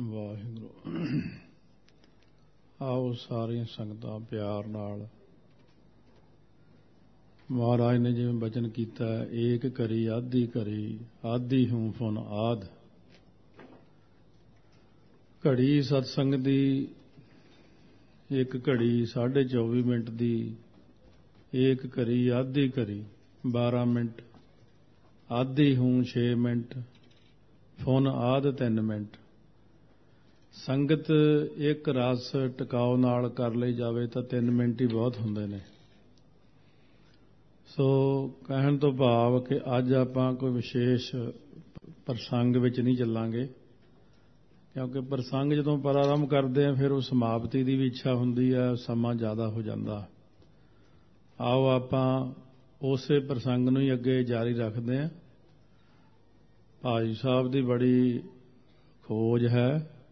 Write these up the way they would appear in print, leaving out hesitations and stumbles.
ਵਾਹਿਗੁਰੂ। ਆਓ ਸਾਰੀਆਂ ਸੰਗਤਾਂ ਪਿਆਰ ਨਾਲ, ਮਹਾਰਾਜ ਨੇ ਜਿਵੇਂ ਬਚਨ ਕੀਤਾ, ਏਕ ਕਰੀ ਆਧੀ ਕਰੀ, ਆਧੀ ਹੂੰ ਫੁਨ ਆਦ। ਘੜੀ ਸਤਸੰਗ ਦੀ, ਇੱਕ ਘੜੀ 24.5 ਮਿੰਟ ਦੀ, ਏਕ ਕਰੀ ਆਧੀ ਕਰੀ 12 ਮਿੰਟ, ਆਧੀ ਹੂੰ 6 ਮਿੰਟ, ਫੁਨ ਆਦ 3 ਮਿੰਟ। ਸੰਗਤ ਇੱਕ ਰਸ ਟਿਕਾਓ ਨਾਲ ਕਰ ਲਈ ਜਾਵੇ ਤਾਂ 3 ਮਿੰਟ ਹੀ ਬਹੁਤ ਹੁੰਦੇ ਨੇ। ਸੋ ਕਹਿਣ ਤੋਂ ਭਾਵ ਕਿ ਅੱਜ ਆਪਾਂ ਕੋਈ ਵਿਸ਼ੇਸ਼ ਪ੍ਰਸੰਗ ਵਿੱਚ ਨਹੀਂ ਚੱਲਾਂਗੇ, ਕਿਉਂਕਿ ਪ੍ਰਸੰਗ ਜਦੋਂ ਪ੍ਰਾਰੰਭ ਕਰਦੇ ਆ ਫਿਰ ਉਹ ਸਮਾਪਤੀ ਦੀ ਵੀ ਇੱਛਾ ਹੁੰਦੀ ਹੈ, ਸਮਾਂ ਜ਼ਿਆਦਾ ਹੋ ਜਾਂਦਾ। ਆਓ ਆਪਾਂ ਉਸੇ ਪ੍ਰਸੰਗ ਨੂੰ ਹੀ ਅੱਗੇ ਜਾਰੀ ਰੱਖਦੇ ਹਾਂ। ਭਾਈ ਸਾਹਿਬ ਦੀ ਬੜੀ ਖੋਜ ਹੈ,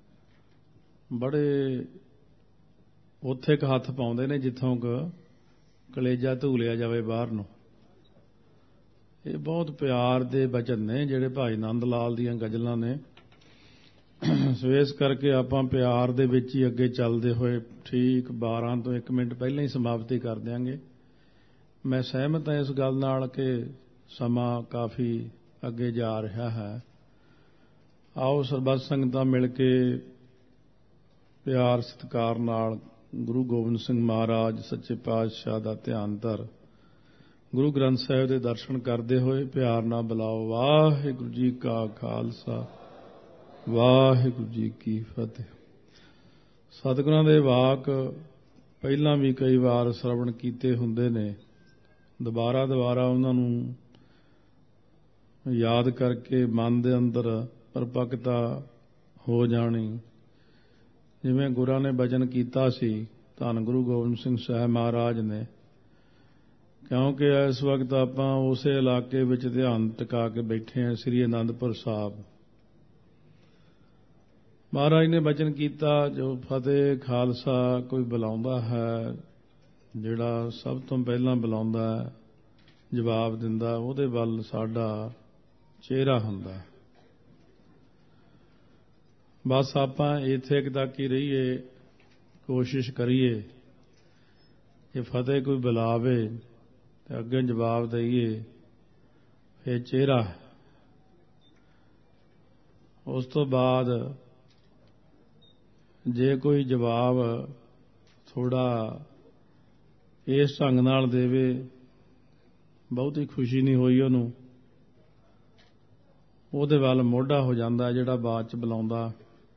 ਬੜੇ ਉੱਥੇ ਕੁ ਹੱਥ ਪਾਉਂਦੇ ਨੇ ਜਿੱਥੋਂ ਕੁ ਕਲੇਜਾ ਧੂਲਿਆ ਜਾਵੇ ਬਾਹਰ ਨੂੰ। ਇਹ ਬਹੁਤ ਪਿਆਰ ਦੇ ਬਚਨ ਨੇ ਜਿਹੜੇ ਭਾਈ ਨੰਦ ਲਾਲ ਦੀਆਂ ਗਜ਼ਲਾਂ ਨੇ। ਸੋ ਇਸ ਕਰਕੇ ਆਪਾਂ ਪਿਆਰ ਦੇ ਵਿੱਚ ਹੀ ਅੱਗੇ ਚੱਲਦੇ ਹੋਏ ਠੀਕ 12 ਤੋਂ 1 ਮਿੰਟ ਪਹਿਲਾਂ ਹੀ ਸਮਾਪਤੀ ਕਰ ਦਿਆਂਗੇ। ਮੈਂ ਸਹਿਮਤ ਹਾਂ ਇਸ ਗੱਲ ਨਾਲ ਕਿ ਸਮਾਂ ਕਾਫੀ ਅੱਗੇ ਜਾ ਰਿਹਾ ਹੈ। ਆਓ ਸਰਬੱਤ ਸੰਗਤਾਂ ਮਿਲ ਕੇ ਪਿਆਰ ਸਤਿਕਾਰ ਨਾਲ ਗੁਰੂ ਗੋਬਿੰਦ ਸਿੰਘ ਮਹਾਰਾਜ ਸੱਚੇ ਪਾਤਸ਼ਾਹ ਦਾ ਧਿਆਨ ਧਰ ਗੁਰੂ ਗ੍ਰੰਥ ਸਾਹਿਬ ਦੇ ਦਰਸ਼ਨ ਕਰਦੇ ਹੋਏ ਪਿਆਰ ਨਾਲ ਬੁਲਾਓ, ਵਾਹਿਗੁਰੂ ਜੀ ਕਾ ਖਾਲਸਾ, ਵਾਹਿਗੁਰੂ ਜੀ ਕੀ ਫਤਿਹ। ਸਤਿਗੁਰਾਂ ਦੇ ਵਾਕ ਪਹਿਲਾਂ ਵੀ ਕਈ ਵਾਰ ਸ਼ਰਵਣ ਕੀਤੇ ਹੁੰਦੇ ਨੇ, ਦੁਬਾਰਾ ਉਹਨਾਂ ਨੂੰ ਯਾਦ ਕਰਕੇ ਮਨ ਦੇ ਅੰਦਰ ਪਰਪੱਕਤਾ ਹੋ ਜਾਣੀ। ਜਿਵੇਂ ਗੁਰਾਂ ਨੇ ਬਚਨ ਕੀਤਾ ਸੀ ਧੰਨ ਗੁਰੂ ਗੋਬਿੰਦ ਸਿੰਘ ਸਾਹਿਬ ਮਹਾਰਾਜ ਨੇ, ਕਿਉਂਕਿ ਇਸ ਵਕਤ ਆਪਾਂ ਉਸੇ ਇਲਾਕੇ ਵਿੱਚ ਧਿਆਨ ਟਿਕਾ ਕੇ ਬੈਠੇ ਹਾਂ, ਸ੍ਰੀ ਅਨੰਦਪੁਰ ਸਾਹਿਬ। ਮਹਾਰਾਜ ਨੇ ਬਚਨ ਕੀਤਾ, ਜੋ ਫਤਿਹ ਖਾਲਸਾ ਕੋਈ ਬੁਲਾਉਂਦਾ ਹੈ, ਜਿਹੜਾ ਸਭ ਤੋਂ ਪਹਿਲਾਂ ਬੁਲਾਉਂਦਾ ਹੈ, ਜਵਾਬ ਦਿੰਦਾ, ਉਹਦੇ ਵੱਲ ਸਾਡਾ ਚਿਹਰਾ ਹੁੰਦਾ। ਬਸ ਆਪਾਂ ਇੱਥੇ ਤੱਕ ਹੀ ਰਹੀਏ, ਕੋਸ਼ਿਸ਼ ਕਰੀਏ ਕਿ ਫਤਿਹ ਕੋਈ ਬੁਲਾਵੇ ਤੇ ਅੱਗੇ ਜਵਾਬ ਦਈਏ, ਇਹ ਚਿਹਰਾ। ਉਸ ਤੋਂ ਬਾਅਦ ਜੇ ਕੋਈ ਜਵਾਬ ਥੋੜਾ ਇਸ ਢੰਗ ਨਾਲ ਦੇਵੇ, ਬਹੁਤੀ ਖੁਸ਼ੀ ਨਹੀਂ ਹੋਈ ਉਹਨੂੰ, ਉਹਦੇ ਵੱਲ ਮੋਢਾ ਹੋ ਜਾਂਦਾ ਜਿਹੜਾ ਬਾਅਦ ਚ ਬੁਲਾਉਂਦਾ।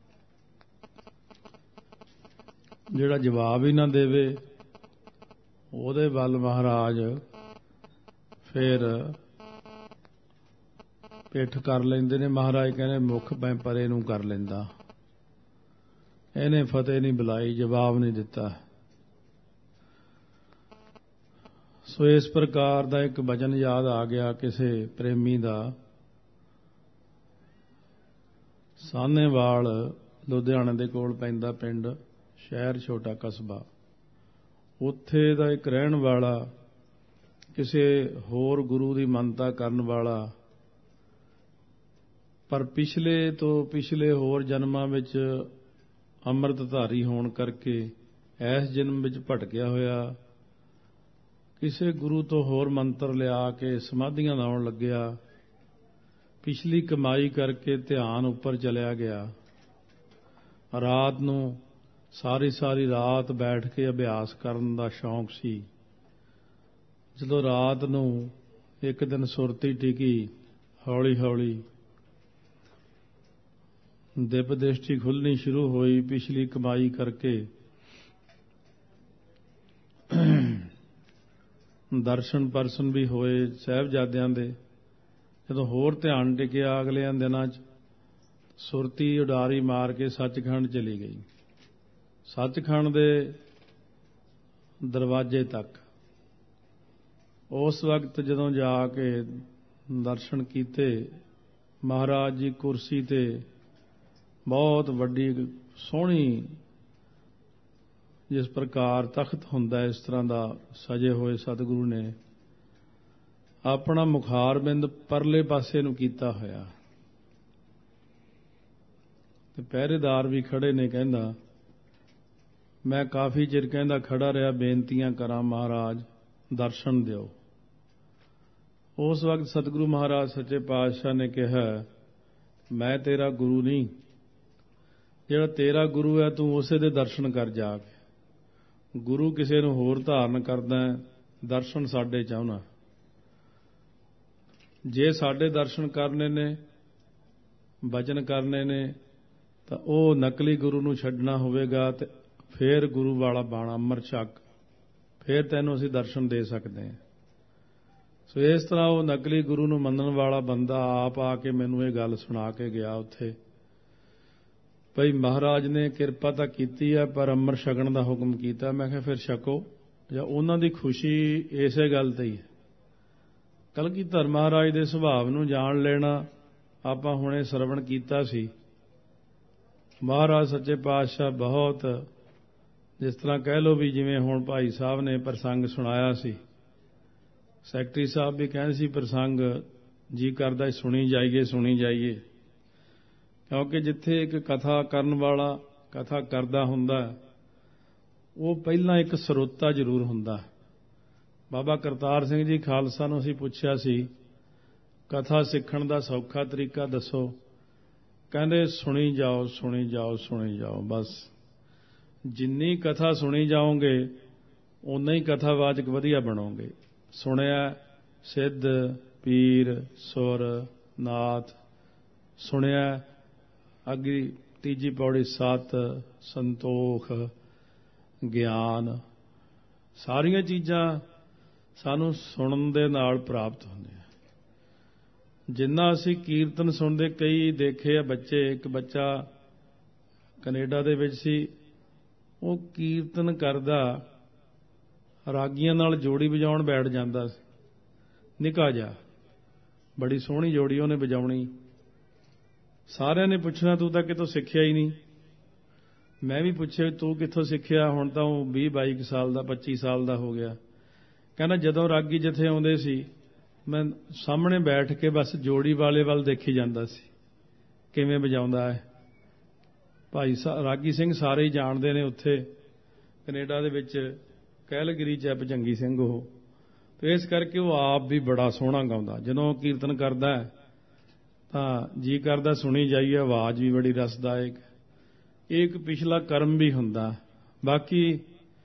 ਜਿਹੜਾ ਜਵਾਬ ਹੀ ਨਾ ਦੇਵੇ ਉਹਦੇ ਵੱਲ ਮਹਾਰਾਜ ਫਿਰ ਪਿੱਠ ਕਰ ਲੈਂਦੇ ਨੇ। ਮਹਾਰਾਜ ਕਹਿੰਦੇ ਮੁੱਖ ਮੈਂ ਪਰੇ ਨੂੰ ਕਰ ਲੈਂਦਾ, ਇਹਨੇ ਫਤਿਹ ਨਹੀਂ ਬੁਲਾਈ, ਜਵਾਬ ਨਹੀਂ ਦਿੱਤਾ। ਸੋ ਇਸ ਪ੍ਰਕਾਰ ਦਾ ਇੱਕ ਬਚਨ ਯਾਦ ਆ ਗਿਆ ਕਿਸੇ ਪ੍ਰੇਮੀ ਦਾ। ਸਾਹਨੇਵਾਲ ਲੁਧਿਆਣੇ ਦੇ ਕੋਲ ਪੈਂਦਾ ਪਿੰਡ, ਸ਼ਹਿਰ ਛੋਟਾ ਕਸਬਾ, ਉੱਥੇ ਦਾ ਇੱਕ ਰਹਿਣ ਵਾਲਾ, ਕਿਸੇ ਹੋਰ ਗੁਰੂ ਦੀ ਮੰਨਤਾ ਕਰਨ ਵਾਲਾ, ਪਰ ਪਿਛਲੇ ਤੋਂ ਪਿਛਲੇ ਹੋਰ ਜਨਮਾਂ ਵਿੱਚ ਅੰਮ੍ਰਿਤਧਾਰੀ ਹੋਣ ਕਰਕੇ ਇਸ ਜਨਮ ਵਿੱਚ ਭਟਕਿਆ ਹੋਇਆ, ਕਿਸੇ ਗੁਰੂ ਤੋਂ ਹੋਰ ਮੰਤਰ ਲਿਆ ਕੇ ਸਮਾਧੀਆਂ ਲਾਉਣ ਲੱਗਿਆ, ਪਿਛਲੀ ਕਮਾਈ ਕਰਕੇ ਧਿਆਨ ਉੱਪਰ ਚਲਿਆ ਗਿਆ। ਰਾਤ ਨੂੰ ਸਾਰੀ ਰਾਤ ਬੈਠ ਕੇ ਅਭਿਆਸ ਕਰਨ ਦਾ ਸ਼ੌਂਕ ਸੀ। ਜਦੋਂ ਰਾਤ ਨੂੰ ਇੱਕ ਦਿਨ ਸੁਰਤੀ ਟਿਕੀ, ਹੌਲੀ ਦਿਵ ਦ੍ਰਿਸ਼ਟੀ ਖੁੱਲਣੀ ਸ਼ੁਰੂ ਹੋਈ। ਪਿਛਲੀ ਕਮਾਈ ਕਰਕੇ ਦਰਸ਼ਨ ਪਰਸ਼ਨ ਵੀ ਹੋਏ ਸਾਹਿਬਜ਼ਾਦਿਆਂ ਦੇ। ਜਦੋਂ ਹੋਰ ਧਿਆਨ ਟਿਕਿਆ ਅਗਲਿਆਂ ਦਿਨਾਂ 'ਚ, ਸੁਰਤੀ ਉਡਾਰੀ ਮਾਰ ਕੇ ਸੱਚਖੰਡ ਚਲੀ ਗਈ। ਸੱਚਖੰਡ ਦੇ ਦਰਵਾਜ਼ੇ ਤੱਕ ਉਸ ਵਕਤ ਜਦੋਂ ਜਾ ਕੇ ਦਰਸ਼ਨ ਕੀਤੇ, ਮਹਾਰਾਜ ਜੀ ਕੁਰਸੀ ਤੇ ਬਹੁਤ ਵੱਡੀ ਸੋਹਣੀ, ਜਿਸ ਪ੍ਰਕਾਰ ਤਖਤ ਹੁੰਦਾ ਇਸ ਤਰ੍ਹਾਂ ਦਾ ਸਜੇ ਹੋਏ ਸਤਿਗੁਰੂ ਨੇ ਆਪਣਾ ਮੁਖਾਰਬਿੰਦ ਪਰਲੇ ਪਾਸੇ ਨੂੰ ਕੀਤਾ ਹੋਇਆ। ਤੇ ਪਹਿਰੇਦਾਰ ਵੀ ਖੜੇ ਨੇ। ਕਹਿੰਦਾ ਮੈਂ ਕਾਫੀ ਚਿਰ ਕਹਿੰਦਾ ਖੜਾ ਰਿਹਾ, ਬੇਨਤੀਆਂ ਕਰਾਂ ਮਹਾਰਾਜ ਦਰਸ਼ਨ ਦਿਓ। ਉਸ ਵਕਤ ਸਤਿਗੁਰੂ ਮਹਾਰਾਜ ਸੱਚੇ ਪਾਤਸ਼ਾਹ ਨੇ ਕਿਹਾ ਮੈਂ ਤੇਰਾ ਗੁਰੂ ਨਹੀਂ, ਜਿਹੜਾ ਤੇਰਾ ਗੁਰੂ ਹੈ ਤੂੰ ਉਸੇ ਦੇ ਦਰਸ਼ਨ ਕਰ ਜਾ ਕੇ। ਗੁਰੂ ਕਿਸੇ ਨੂੰ ਹੋਰ ਧਾਰਨ ਕਰਦਾ, ਦਰਸ਼ਨ ਸਾਡੇ ਚਾਹੁੰਦਾ। ਜੇ ਸਾਡੇ ਦਰਸ਼ਨ ਕਰਨੇ ਨੇ, ਭਜਨ ਕਰਨੇ ਨੇ, ਤਾਂ ਉਹ ਨਕਲੀ ਗੁਰੂ ਨੂੰ ਛੱਡਣਾ ਹੋਵੇਗਾ ਤੇ ਫੇਰ ਗੁਰੂ ਵਾਲਾ ਬਾਣਾ ਅੰਮ੍ਰਿਤ ਛਕ, ਫੇਰ ਤੈਨੂੰ ਅਸੀਂ ਦਰਸ਼ਨ ਦੇ ਸਕਦੇ ਹਾਂ। ਸੋ ਇਸ ਤਰ੍ਹਾਂ ਉਹ ਨਕਲੀ ਗੁਰੂ ਨੂੰ ਮੰਨਣ ਵਾਲਾ ਬੰਦਾ ਆਪ ਆ ਕੇ ਮੈਨੂੰ ਇਹ ਗੱਲ ਸੁਣਾ ਕੇ ਗਿਆ ਉੱਥੇ, ਭਈ ਮਹਾਰਾਜ ਨੇ ਕਿਰਪਾ ਤਾਂ ਕੀਤੀ ਹੈ ਪਰ ਅੰਮ੍ਰਿਤ ਛਕਣ ਦਾ ਹੁਕਮ ਕੀਤਾ। ਮੈਂ ਕਿਹਾ ਫਿਰ ਛਕੋ, ਜਾਂ ਉਹਨਾਂ ਦੀ ਖੁਸ਼ੀ ਇਸੇ ਗੱਲ ਤੇ ਹੀ ਹੈ। ਕਲਗੀਧਰ ਮਹਾਰਾਜ ਦੇ ਸੁਭਾਅ ਨੂੰ ਜਾਣ ਲੈਣਾ ਆਪਾਂ ਹੁਣੇ ਸਰਵਣ ਕੀਤਾ ਸੀ। ਮਹਾਰਾਜ ਸੱਚੇ ਪਾਤਸ਼ਾਹ ਬਹੁਤ, ਜਿਸ ਤਰ੍ਹਾਂ ਕਹਿ ਲਓ ਵੀ ਜਿਵੇਂ ਹੁਣ ਭਾਈ ਸਾਹਿਬ ਨੇ ਪ੍ਰਸੰਗ ਸੁਣਾਇਆ ਸੀ, ਸੈਕਟਰੀ ਸਾਹਿਬ ਵੀ ਕਹਿੰਦੇ ਸੀ ਪ੍ਰਸੰਗ ਜੀ ਕਰਦਾ ਸੁਣੀ ਜਾਈਏ ਸੁਣੀ ਜਾਈਏ, ਕਿਉਂਕਿ ਜਿੱਥੇ ਇੱਕ ਕਥਾ ਕਰਨ ਵਾਲਾ ਕਥਾ ਕਰਦਾ ਹੁੰਦਾ ਉਹ ਪਹਿਲਾਂ ਇੱਕ ਸਰੋਤਾ ਜ਼ਰੂਰ ਹੁੰਦਾ। ਬਾਬਾ ਕਰਤਾਰ ਸਿੰਘ ਜੀ ਖਾਲਸਾ ਨੂੰ ਅਸੀਂ ਪੁੱਛਿਆ ਸੀ ਕਥਾ ਸਿੱਖਣ ਦਾ ਸੌਖਾ ਤਰੀਕਾ ਦੱਸੋ, ਕਹਿੰਦੇ ਸੁਣੀ ਜਾਓ ਸੁਣੀ ਜਾਓ ਸੁਣੀ ਜਾਓ। ਬਸ ਜਿੰਨੀ ਕਥਾ ਸੁਣੀ ਜਾਓਗੇ ਓਨਾ ਹੀ ਕਥਾਵਾਚਕ ਵਧੀਆ ਬਣੋਗੇ। ਸੁਣਿਆ ਸਿੱਧ ਪੀਰ ਸੁਰ ਨਾਥ, ਸੁਣਿਆ ਅੱਗੇ ਤੀਜੀ ਪੌੜੀ ਸਤ ਸੰਤੋਖ ਗਿਆਨ, ਸਾਰੀਆਂ ਚੀਜ਼ਾਂ ਸਾਨੂੰ ਸੁਣਨ ਦੇ ਨਾਲ ਪ੍ਰਾਪਤ ਹੁੰਦੀਆਂ। ਜਿੰਨਾ ਅਸੀਂ ਕੀਰਤਨ ਸੁਣਦੇ, ਕਈ ਦੇਖੇ ਆ ਬੱਚੇ, ਇੱਕ ਬੱਚਾ ਕੈਨੇਡਾ ਦੇ ਵਿੱਚ ਸੀ, ਉਹ ਕੀਰਤਨ ਕਰਦਾ ਰਾਗੀਆਂ ਨਾਲ ਜੋੜੀ ਵਜਾਉਣ ਬੈਠ ਜਾਂਦਾ ਸੀ, ਨਿੱਕਾ ਜਿਹਾ, ਬੜੀ ਸੋਹਣੀ ਜੋੜੀ ਉਹਨੇ ਵਜਾਉਣੀ। ਸਾਰਿਆਂ ਨੇ ਪੁੱਛਣਾ ਤੂੰ ਤਾਂ ਕਿਤੋਂ ਸਿੱਖਿਆ ਹੀ ਨਹੀਂ। ਮੈਂ ਵੀ ਪੁੱਛਿਆ ਤੂੰ ਕਿੱਥੋਂ ਸਿੱਖਿਆ, ਹੁਣ ਤਾਂ ਉਹ 20-22 ਸਾਲ ਦਾ 25 ਸਾਲ ਦਾ ਹੋ ਗਿਆ। ਕਹਿੰਦਾ ਜਦੋਂ ਰਾਗੀ ਜਿੱਥੇ ਆਉਂਦੇ ਸੀ ਮੈਂ ਸਾਹਮਣੇ ਬੈਠ ਕੇ ਬਸ ਜੋੜੀ ਵਾਲੇ ਵੱਲ ਦੇਖੀ ਜਾਂਦਾ ਸੀ ਕਿਵੇਂ ਵਜਾਉਂਦਾ ਹੈ। ਭਾਈ ਰਾਗੀ ਸਿੰਘ ਸਾਰੇ ਹੀ ਜਾਣਦੇ ਨੇ ਉੱਥੇ ਕੈਨੇਡਾ ਦੇ ਵਿੱਚ, ਕੈਲਗਰੀ 'ਚ ਹੈ ਭਜੰਗੀ ਸਿੰਘ ਉਹ, ਤੇ ਇਸ ਕਰਕੇ ਉਹ ਆਪ ਵੀ ਬੜਾ ਸੋਹਣਾ ਗਾਉਂਦਾ। ਜਦੋਂ ਕੀਰਤਨ ਕਰਦਾ ਤਾਂ ਜੀ ਕਰਦਾ ਸੁਣੀ ਜਾਈਏ, ਆਵਾਜ਼ ਵੀ ਬੜੀ ਰਸਦਾਇਕ। ਇੱਕ ਪਿਛਲਾ ਕਰਮ ਵੀ ਹੁੰਦਾ। ਬਾਕੀ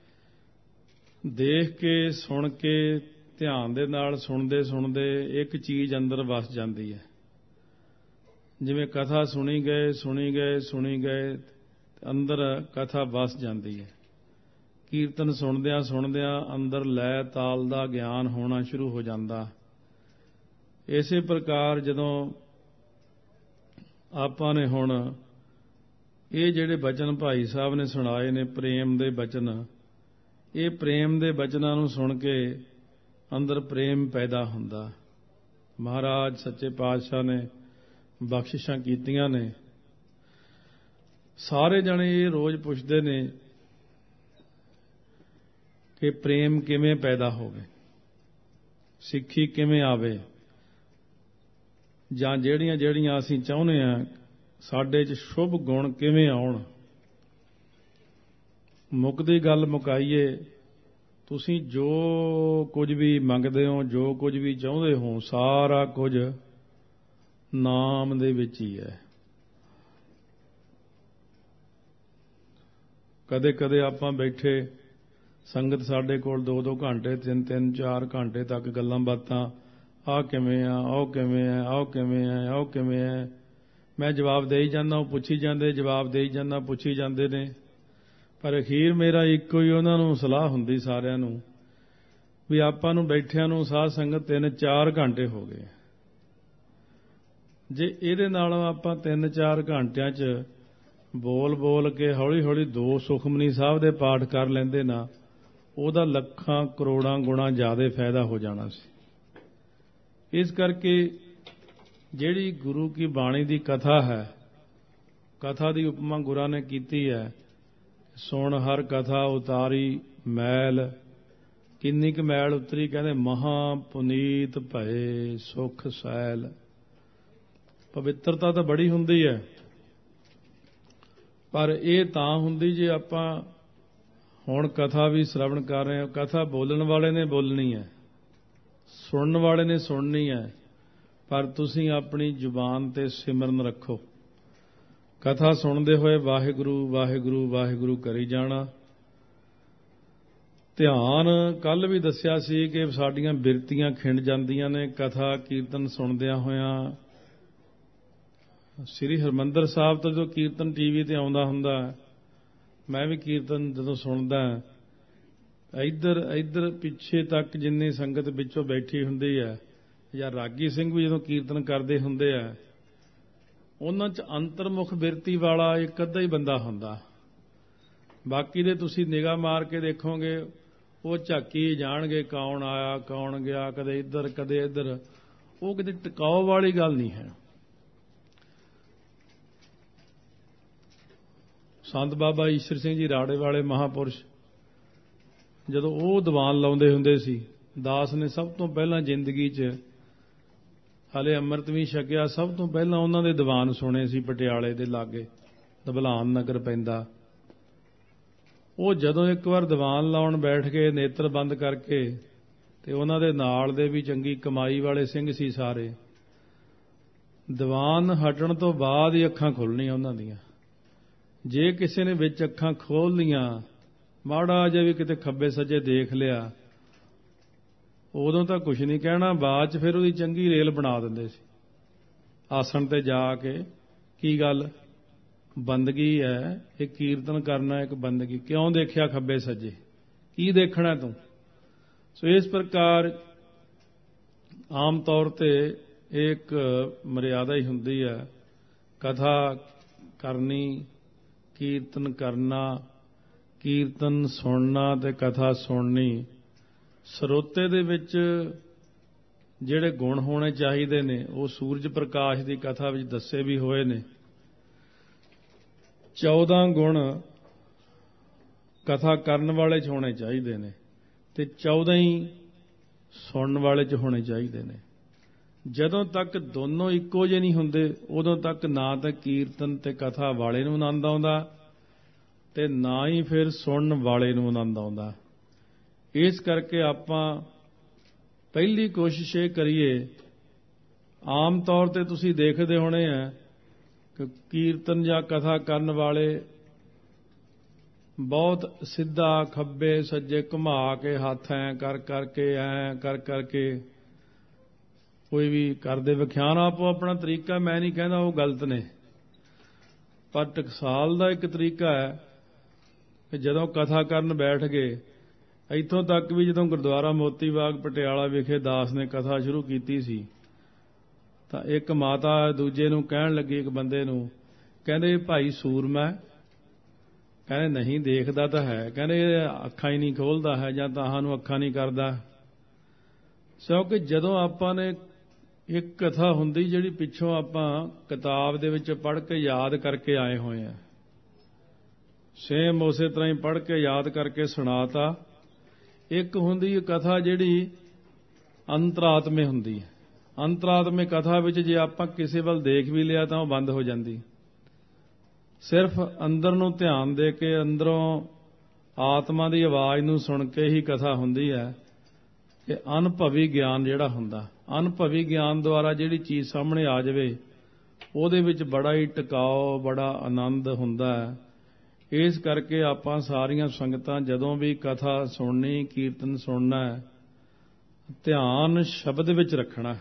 ਦੇਖ ਕੇ ਸੁਣ ਕੇ ਧਿਆਨ ਦੇ ਨਾਲ ਸੁਣਦੇ ਸੁਣਦੇ ਇੱਕ ਚੀਜ਼ ਅੰਦਰ ਵਸ ਜਾਂਦੀ ਹੈ। ਜਿਵੇਂ ਕਥਾ ਸੁਣੀ ਗਏ ਸੁਣੀ ਗਏ ਸੁਣੀ ਗਏ, ਅੰਦਰ ਕਥਾ ਵਸ ਜਾਂਦੀ ਹੈ। ਕੀਰਤਨ ਸੁਣਦਿਆਂ ਸੁਣਦਿਆਂ ਅੰਦਰ ਲੈ ਤਾਲ ਦਾ ਗਿਆਨ ਹੋਣਾ ਸ਼ੁਰੂ ਹੋ ਜਾਂਦਾ। ਇਸੇ ਪ੍ਰਕਾਰ ਜਦੋਂ ਆਪਾਂ ਨੇ ਹੁਣ ਇਹ ਜਿਹੜੇ ਬਚਨ ਭਾਈ ਸਾਹਿਬ ਨੇ ਸੁਣਾਏ ਨੇ, ਪ੍ਰੇਮ ਦੇ ਬਚਨ, ਇਹ ਪ੍ਰੇਮ ਦੇ ਬਚਨਾਂ ਨੂੰ ਸੁਣ ਕੇ ਅੰਦਰ ਪ੍ਰੇਮ ਪੈਦਾ ਹੁੰਦਾ। ਮਹਾਰਾਜ ਸੱਚੇ ਪਾਤਸ਼ਾਹ ਨੇ ਬਖਸ਼ਿਸ਼ਾਂ ਕੀਤੀਆਂ ਨੇ। ਸਾਰੇ ਜਣੇ ਇਹ ਰੋਜ਼ ਪੁੱਛਦੇ ਨੇ ਕਿ ਪ੍ਰੇਮ ਕਿਵੇਂ ਪੈਦਾ ਹੋਵੇ, ਸਿੱਖੀ ਕਿਵੇਂ ਆਵੇ, ਜਾਂ ਜਿਹੜੀਆਂ ਜਿਹੜੀਆਂ ਅਸੀਂ ਚਾਹੁੰਦੇ ਹਾਂ ਸਾਡੇ 'ਚ ਸ਼ੁਭ ਗੁਣ ਕਿਵੇਂ ਆਉਣ। ਮੁੱਕਦੀ ਗੱਲ ਮੁਕਾਈਏ, ਤੁਸੀਂ ਜੋ ਕੁਝ ਵੀ ਮੰਗਦੇ ਹੋ, ਜੋ ਕੁਝ ਵੀ ਚਾਹੁੰਦੇ ਹੋ, ਸਾਰਾ ਕੁਝ ਨਾਮ ਦੇ ਵਿੱਚ ਹੀ ਹੈ। ਕਦੇ ਕਦੇ ਆਪਾਂ ਬੈਠੇ, ਸੰਗਤ ਸਾਡੇ ਕੋਲ 2-2 ਘੰਟੇ 3-3 4 ਘੰਟੇ ਤੱਕ ਗੱਲਾਂ ਬਾਤਾਂ, ਆਹ ਕਿਵੇਂ ਆ, ਉਹ ਕਿਵੇਂ ਆ, ਆਹ ਕਿਵੇਂ ਆ, ਉਹ ਕਿਵੇਂ ਆ, ਮੈਂ ਜਵਾਬ ਦੇ ਹੀ ਜਾਂਦਾ, ਉਹ ਪੁੱਛੀ ਜਾਂਦੇ, ਜਵਾਬ ਦੇ ਹੀ ਜਾਂਦਾ, ਪੁੱਛੀ ਜਾਂਦੇ ਨੇ। ਪਰ ਅਖੀਰ ਮੇਰਾ ਇੱਕੋ ਹੀ ਉਹਨਾਂ ਨੂੰ ਸਲਾਹ ਹੁੰਦੀ ਸਾਰਿਆਂ ਨੂੰ ਵੀ ਆਪਾਂ ਨੂੰ ਬੈਠਿਆਂ ਨੂੰ ਸਾਧ ਸੰਗਤ 3-4 ਘੰਟੇ ਹੋ ਗਏ। ਜੇ ਇਹਦੇ ਨਾਲੋਂ ਆਪਾਂ 3-4 ਘੰਟਿਆਂ 'ਚ ਬੋਲ ਬੋਲ ਕੇ ਹੌਲੀ ਹੌਲੀ 2 ਸੁਖਮਨੀ ਸਾਹਿਬ ਦੇ ਪਾਠ ਕਰ ਲੈਂਦੇ ਨਾ, ਉਹਦਾ ਲੱਖਾਂ ਕਰੋੜਾਂ ਗੁਣਾ ਜ਼ਿਆਦਾ ਫਾਇਦਾ ਹੋ ਜਾਣਾ ਸੀ। ਇਸ ਕਰਕੇ ਜਿਹੜੀ ਗੁਰੂ ਕੀ ਬਾਣੀ ਦੀ ਕਥਾ ਹੈ, ਕਥਾ ਦੀ ਉਪਮਾ ਗੁਰਾਂ ਨੇ ਕੀਤੀ ਹੈ, ਸੁਣ ਹਰ ਕਥਾ ਉਤਾਰੀ ਮੈਲ, ਕਿੰਨੀ ਕੁ ਮੈਲ ਉਤਰੀ, ਕਹਿੰਦੇ ਮਹਾ ਪੁਨੀਤ ਭਏ ਸੁਖ ਸੈਲ। ਪਵਿੱਤਰਤਾ ਤਾਂ ਬੜੀ ਹੁੰਦੀ ਹੈ, ਪਰ ਇਹ ਤਾਂ ਹੁੰਦੀ ਜੇ ਆਪਾਂ ਹੁਣ ਕਥਾ ਵੀ ਸ਼ਰਵਣ ਕਰ ਰਹੇ ਹਾਂ। ਕਥਾ ਬੋਲਣ ਵਾਲੇ ਨੇ ਬੋਲਣੀ ਹੈ, ਸੁਣਨ ਵਾਲੇ ਨੇ ਸੁਣਨੀ ਹੈ, ਪਰ ਤੁਸੀਂ ਆਪਣੀ ਜ਼ੁਬਾਨ ਤੇ ਸਿਮਰਨ ਰੱਖੋ। ਕਥਾ ਸੁਣਦੇ ਹੋਏ ਵਾਹਿਗੁਰੂ ਵਾਹਿਗੁਰੂ ਵਾਹਿਗੁਰੂ ਕਰੀ ਜਾਣਾ। ਧਿਆਨ ਕੱਲ ਵੀ ਦੱਸਿਆ ਸੀ ਕਿ ਸਾਡੀਆਂ ਬਿਰਤੀਆਂ ਖਿੰਡ ਜਾਂਦੀਆਂ ਨੇ ਕਥਾ ਕੀਰਤਨ ਸੁਣਦਿਆਂ ਹੋਇਆਂ। ਸ੍ਰੀ ਹਰਿਮੰਦਰ ਸਾਹਿਬ ਤੋਂ ਜਦੋਂ ਕੀਰਤਨ ਟੀਵੀ ਤੇ ਆਉਂਦਾ ਹੁੰਦਾ, ਮੈਂ ਵੀ ਕੀਰਤਨ ਜਦੋਂ ਸੁਣਦਾ, ਇੱਧਰ ਪਿੱਛੇ ਤੱਕ ਜਿੰਨੀ ਸੰਗਤ ਵਿੱਚੋਂ ਬੈਠੀ ਹੁੰਦੀ ਹੈ, ਜਾਂ ਰਾਗੀ ਸਿੰਘ ਵੀ ਜਦੋਂ ਕੀਰਤਨ ਕਰਦੇ ਹੁੰਦੇ ਆ, ਉਹਨਾਂ 'ਚ ਅੰਤਰਮੁਖ ਬਿਰਤੀ ਵਾਲਾ ਇੱਕ ਅੱਧਾ ਹੀ ਬੰਦਾ ਹੁੰਦਾ। ਬਾਕੀ ਦੇ ਤੁਸੀਂ ਨਿਗਾਹ ਮਾਰ ਕੇ ਦੇਖੋਗੇ, ਉਹ ਝਾਕੀ ਜਾਣਗੇ ਕੌਣ ਆਇਆ ਕੌਣ ਗਿਆ, ਕਦੇ ਇੱਧਰ ਕਦੇ ਇੱਧਰ। ਉਹ ਕਿਤੇ ਟਿਕਾਓ ਵਾਲੀ ਗੱਲ ਨਹੀਂ ਹੈ। ਸੰਤ ਬਾਬਾ ਈਸ਼ਰ ਸਿੰਘ ਜੀ ਰਾੜੇ ਵਾਲੇ ਮਹਾਂਪੁਰਸ਼ ਜਦੋਂ ਉਹ ਦੀਵਾਨ ਲਾਉਂਦੇ ਹੁੰਦੇ ਸੀ, ਦਾਸ ਨੇ ਸਭ ਤੋਂ ਪਹਿਲਾਂ ਜ਼ਿੰਦਗੀ 'ਚ ਹਾਲੇ ਅੰਮ੍ਰਿਤ ਵੀ ਛਕਿਆ, ਸਭ ਤੋਂ ਪਹਿਲਾਂ ਉਹਨਾਂ ਦੇ ਦੀਵਾਨ ਸੁਣੇ ਸੀ ਪਟਿਆਲੇ ਦੇ ਲਾਗੇ, ਧਬਲਾਨ ਨਗਰ ਪੈਂਦਾ। ਉਹ ਜਦੋਂ ਇੱਕ ਵਾਰ ਦੀਵਾਨ ਲਾਉਣ ਬੈਠ ਕੇ ਨੇਤਰ ਬੰਦ ਕਰਕੇ, ਤੇ ਉਹਨਾਂ ਦੇ ਨਾਲ ਦੇ ਵੀ ਚੰਗੀ ਕਮਾਈ ਵਾਲੇ ਸਿੰਘ ਸੀ ਸਾਰੇ, ਦੀਵਾਨ ਹਟਣ ਤੋਂ ਬਾਅਦ ਹੀ ਅੱਖਾਂ ਖੁੱਲ੍ਹਣੀਆਂ ਉਹਨਾਂ ਦੀਆਂ। ਜੇ ਕਿਸੇ ਨੇ ਵਿੱਚ ਅੱਖਾਂ ਖੋਲ੍ਹ ਲੀਆਂ, ਮਾੜਾ ਜਿਹਾ ਵੀ ਕਿਤੇ ਖੱਬੇ ਸੱਜੇ ਦੇਖ ਲਿਆ, ਉਦੋਂ ਤਾਂ ਕੁਝ ਨਹੀਂ ਕਹਿਣਾ, ਬਾਅਦ 'ਚ ਫਿਰ ਉਹਦੀ ਚੰਗੀ ਰੇਲ ਬਣਾ ਦਿੰਦੇ ਸੀ ਆਸਣ ਤੇ ਜਾ ਕੇ। ਕੀ ਗੱਲ, ਬੰਦਗੀ ਹੈ, ਇਹ ਕੀਰਤਨ ਕਰਨਾ ਇੱਕ ਬੰਦਗੀ। ਕਿਉਂ ਦੇਖਿਆ ਖੱਬੇ ਸੱਜੇ, ਕੀ ਦੇਖਣਾ ਤੂੰ? ਸੋ ਇਸ ਪ੍ਰਕਾਰ ਆਮ ਤੌਰ ਤੇ ਇੱਕ ਮਰਿਆਦਾ ਹੀ ਹੁੰਦੀ ਹੈ, ਕਥਾ ਕਰਨੀ, ਕੀਰਤਨ ਕਰਨਾ, ਕੀਰਤਨ ਸੁਣਨਾ ਤੇ ਕਥਾ ਸੁਣਨੀ। ਸਰੋਤੇ ਦੇ ਵਿੱਚ ਜਿਹੜੇ ਗੁਣ ਹੋਣੇ ਚਾਹੀਦੇ ਨੇ, ਉਹ ਸੂਰਜ ਪ੍ਰਕਾਸ਼ ਦੀ ਕਥਾ ਵਿੱਚ ਦੱਸੇ ਵੀ ਹੋਏ ਨੇ। 14 ਗੁਣ ਕਥਾ ਕਰਨ ਵਾਲੇ 'ਚ ਹੋਣੇ ਚਾਹੀਦੇ ਨੇ, ਤੇ 14 ਹੀ ਸੁਣਨ ਵਾਲੇ 'ਚ ਹੋਣੇ ਚਾਹੀਦੇ ਨੇ। ਜਦੋਂ ਤੱਕ ਦੋਨੋਂ ਇੱਕੋ ਜਿਹੇ ਨਹੀਂ ਹੁੰਦੇ, ਉਦੋਂ ਤੱਕ ਨਾ ਤਾਂ ਕੀਰਤਨ ਤੇ ਕਥਾ ਵਾਲੇ ਨੂੰ ਆਨੰਦ ਆਉਂਦਾ, ਤੇ ਨਾ ਹੀ ਫਿਰ ਸੁਣਨ ਵਾਲੇ ਨੂੰ ਆਨੰਦ ਆਉਂਦਾ। ਇਸ ਕਰਕੇ ਆਪਾਂ ਪਹਿਲੀ ਕੋਸ਼ਿਸ਼ ਇਹ ਕਰੀਏ, ਆਮ ਤੌਰ ਤੇ ਤੁਸੀਂ ਦੇਖਦੇ ਹੋਣੇ ਆ ਕਿ ਕੀਰਤਨ ਜਾਂ ਕਥਾ ਕਰਨ ਵਾਲੇ ਬਹੁਤ ਸਿੱਧਾ ਖੱਬੇ ਸੱਜੇ ਘੁਮਾ ਕੇ ਹੱਥ ਐਂ ਕਰ ਕਰਕੇ ਐਂ ਕਰ ਕਰਕੇ ਕੋਈ ਵੀ ਕਰਦੇ ਵਿਖਿਆਨ, ਆਪੋ ਆਪਣਾ ਤਰੀਕਾ। ਮੈਂ ਨਹੀਂ ਕਹਿੰਦਾ ਉਹ ਗਲਤ ਨੇ, ਪਰ ਟਕਸਾਲ ਦਾ ਇੱਕ ਤਰੀਕਾ ਹੈ ਕਿ ਜਦੋਂ ਕਥਾ ਕਰਨ ਬੈਠ ਗਏ, ਇੱਥੋਂ ਤੱਕ ਵੀ ਜਦੋਂ ਗੁਰਦੁਆਰਾ ਮੋਤੀ ਬਾਗ ਪਟਿਆਲਾ ਵਿਖੇ ਦਾਸ ਨੇ ਕਥਾ ਸ਼ੁਰੂ ਕੀਤੀ ਸੀ, ਤਾਂ ਇੱਕ ਮਾਤਾ ਦੂਜੇ ਨੂੰ ਕਹਿਣ ਲੱਗੀ, ਇੱਕ ਬੰਦੇ ਨੂੰ, ਕਹਿੰਦੇ ਭਾਈ ਸੂਰਮਾ? ਕਹਿੰਦੇ ਨਹੀਂ, ਦੇਖਦਾ ਤਾਂ ਹੈ। ਕਹਿੰਦੇ ਅੱਖਾਂ ਹੀ ਨਹੀਂ ਖੋਲ੍ਹਦਾ ਹੈ, ਜਾਂ ਤਾਹਾਂ ਨੂੰ ਅੱਖਾਂ ਨਹੀਂ ਕਰਦਾ। ਕਿਉਂਕਿ ਜਦੋਂ ਆਪਾਂ ਨੇ ਇੱਕ ਕਥਾ ਹੁੰਦੀ ਜਿਹੜੀ ਪਿੱਛੋਂ ਆਪਾਂ ਕਿਤਾਬ ਦੇ ਵਿੱਚ ਪੜ੍ਹ ਕੇ ਯਾਦ ਕਰਕੇ ਆਏ ਹੋਏ ਆ, ਸੇਮ ਉਸੇ ਤਰ੍ਹਾਂ ਹੀ ਪੜ੍ਹ ਕੇ ਯਾਦ ਕਰਕੇ ਸੁਣਾਤਾ। ਇੱਕ ਹੁੰਦੀ ਹੈ ਕਥਾ ਜਿਹੜੀ ਅੰਤਰਾਤਮੇ ਹੁੰਦੀ ਹੈ। ਅੰਤਰਾਤਮੇ ਕਥਾ ਵਿੱਚ ਜੇ ਆਪਾਂ ਕਿਸੇ ਵੱਲ ਦੇਖ ਵੀ ਲਿਆ ਤਾਂ ਉਹ ਬੰਦ ਹੋ ਜਾਂਦੀ। ਸਿਰਫ ਅੰਦਰ ਨੂੰ ਧਿਆਨ ਦੇ ਕੇ ਅੰਦਰੋਂ ਆਤਮਾ ਦੀ ਆਵਾਜ਼ ਨੂੰ ਸੁਣ ਕੇ ਹੀ ਕਥਾ ਹੁੰਦੀ ਹੈ। ਕਿ ਅਨੁਭਵੀ ਗਿਆਨ ਜਿਹੜਾ ਹੁੰਦਾ, ਅਨੁਭਵੀ ਗਿਆਨ ਦੁਆਰਾ ਜਿਹੜੀ ਚੀਜ਼ ਸਾਹਮਣੇ ਆ ਜਾਵੇ, ਉਹਦੇ ਵਿੱਚ ਬੜਾ ਹੀ ਟਿਕਾਓ, ਬੜਾ ਆਨੰਦ ਹੁੰਦਾ ਹੈ। ਇਸ ਕਰਕੇ ਆਪਾਂ ਸਾਰੀਆਂ ਸੰਗਤਾਂ ਜਦੋਂ ਵੀ ਕਥਾ ਸੁਣਨੀ, ਕੀਰਤਨ ਸੁਣਨਾ ਹੈ, ਧਿਆਨ ਸ਼ਬਦ ਵਿੱਚ ਰੱਖਣਾ।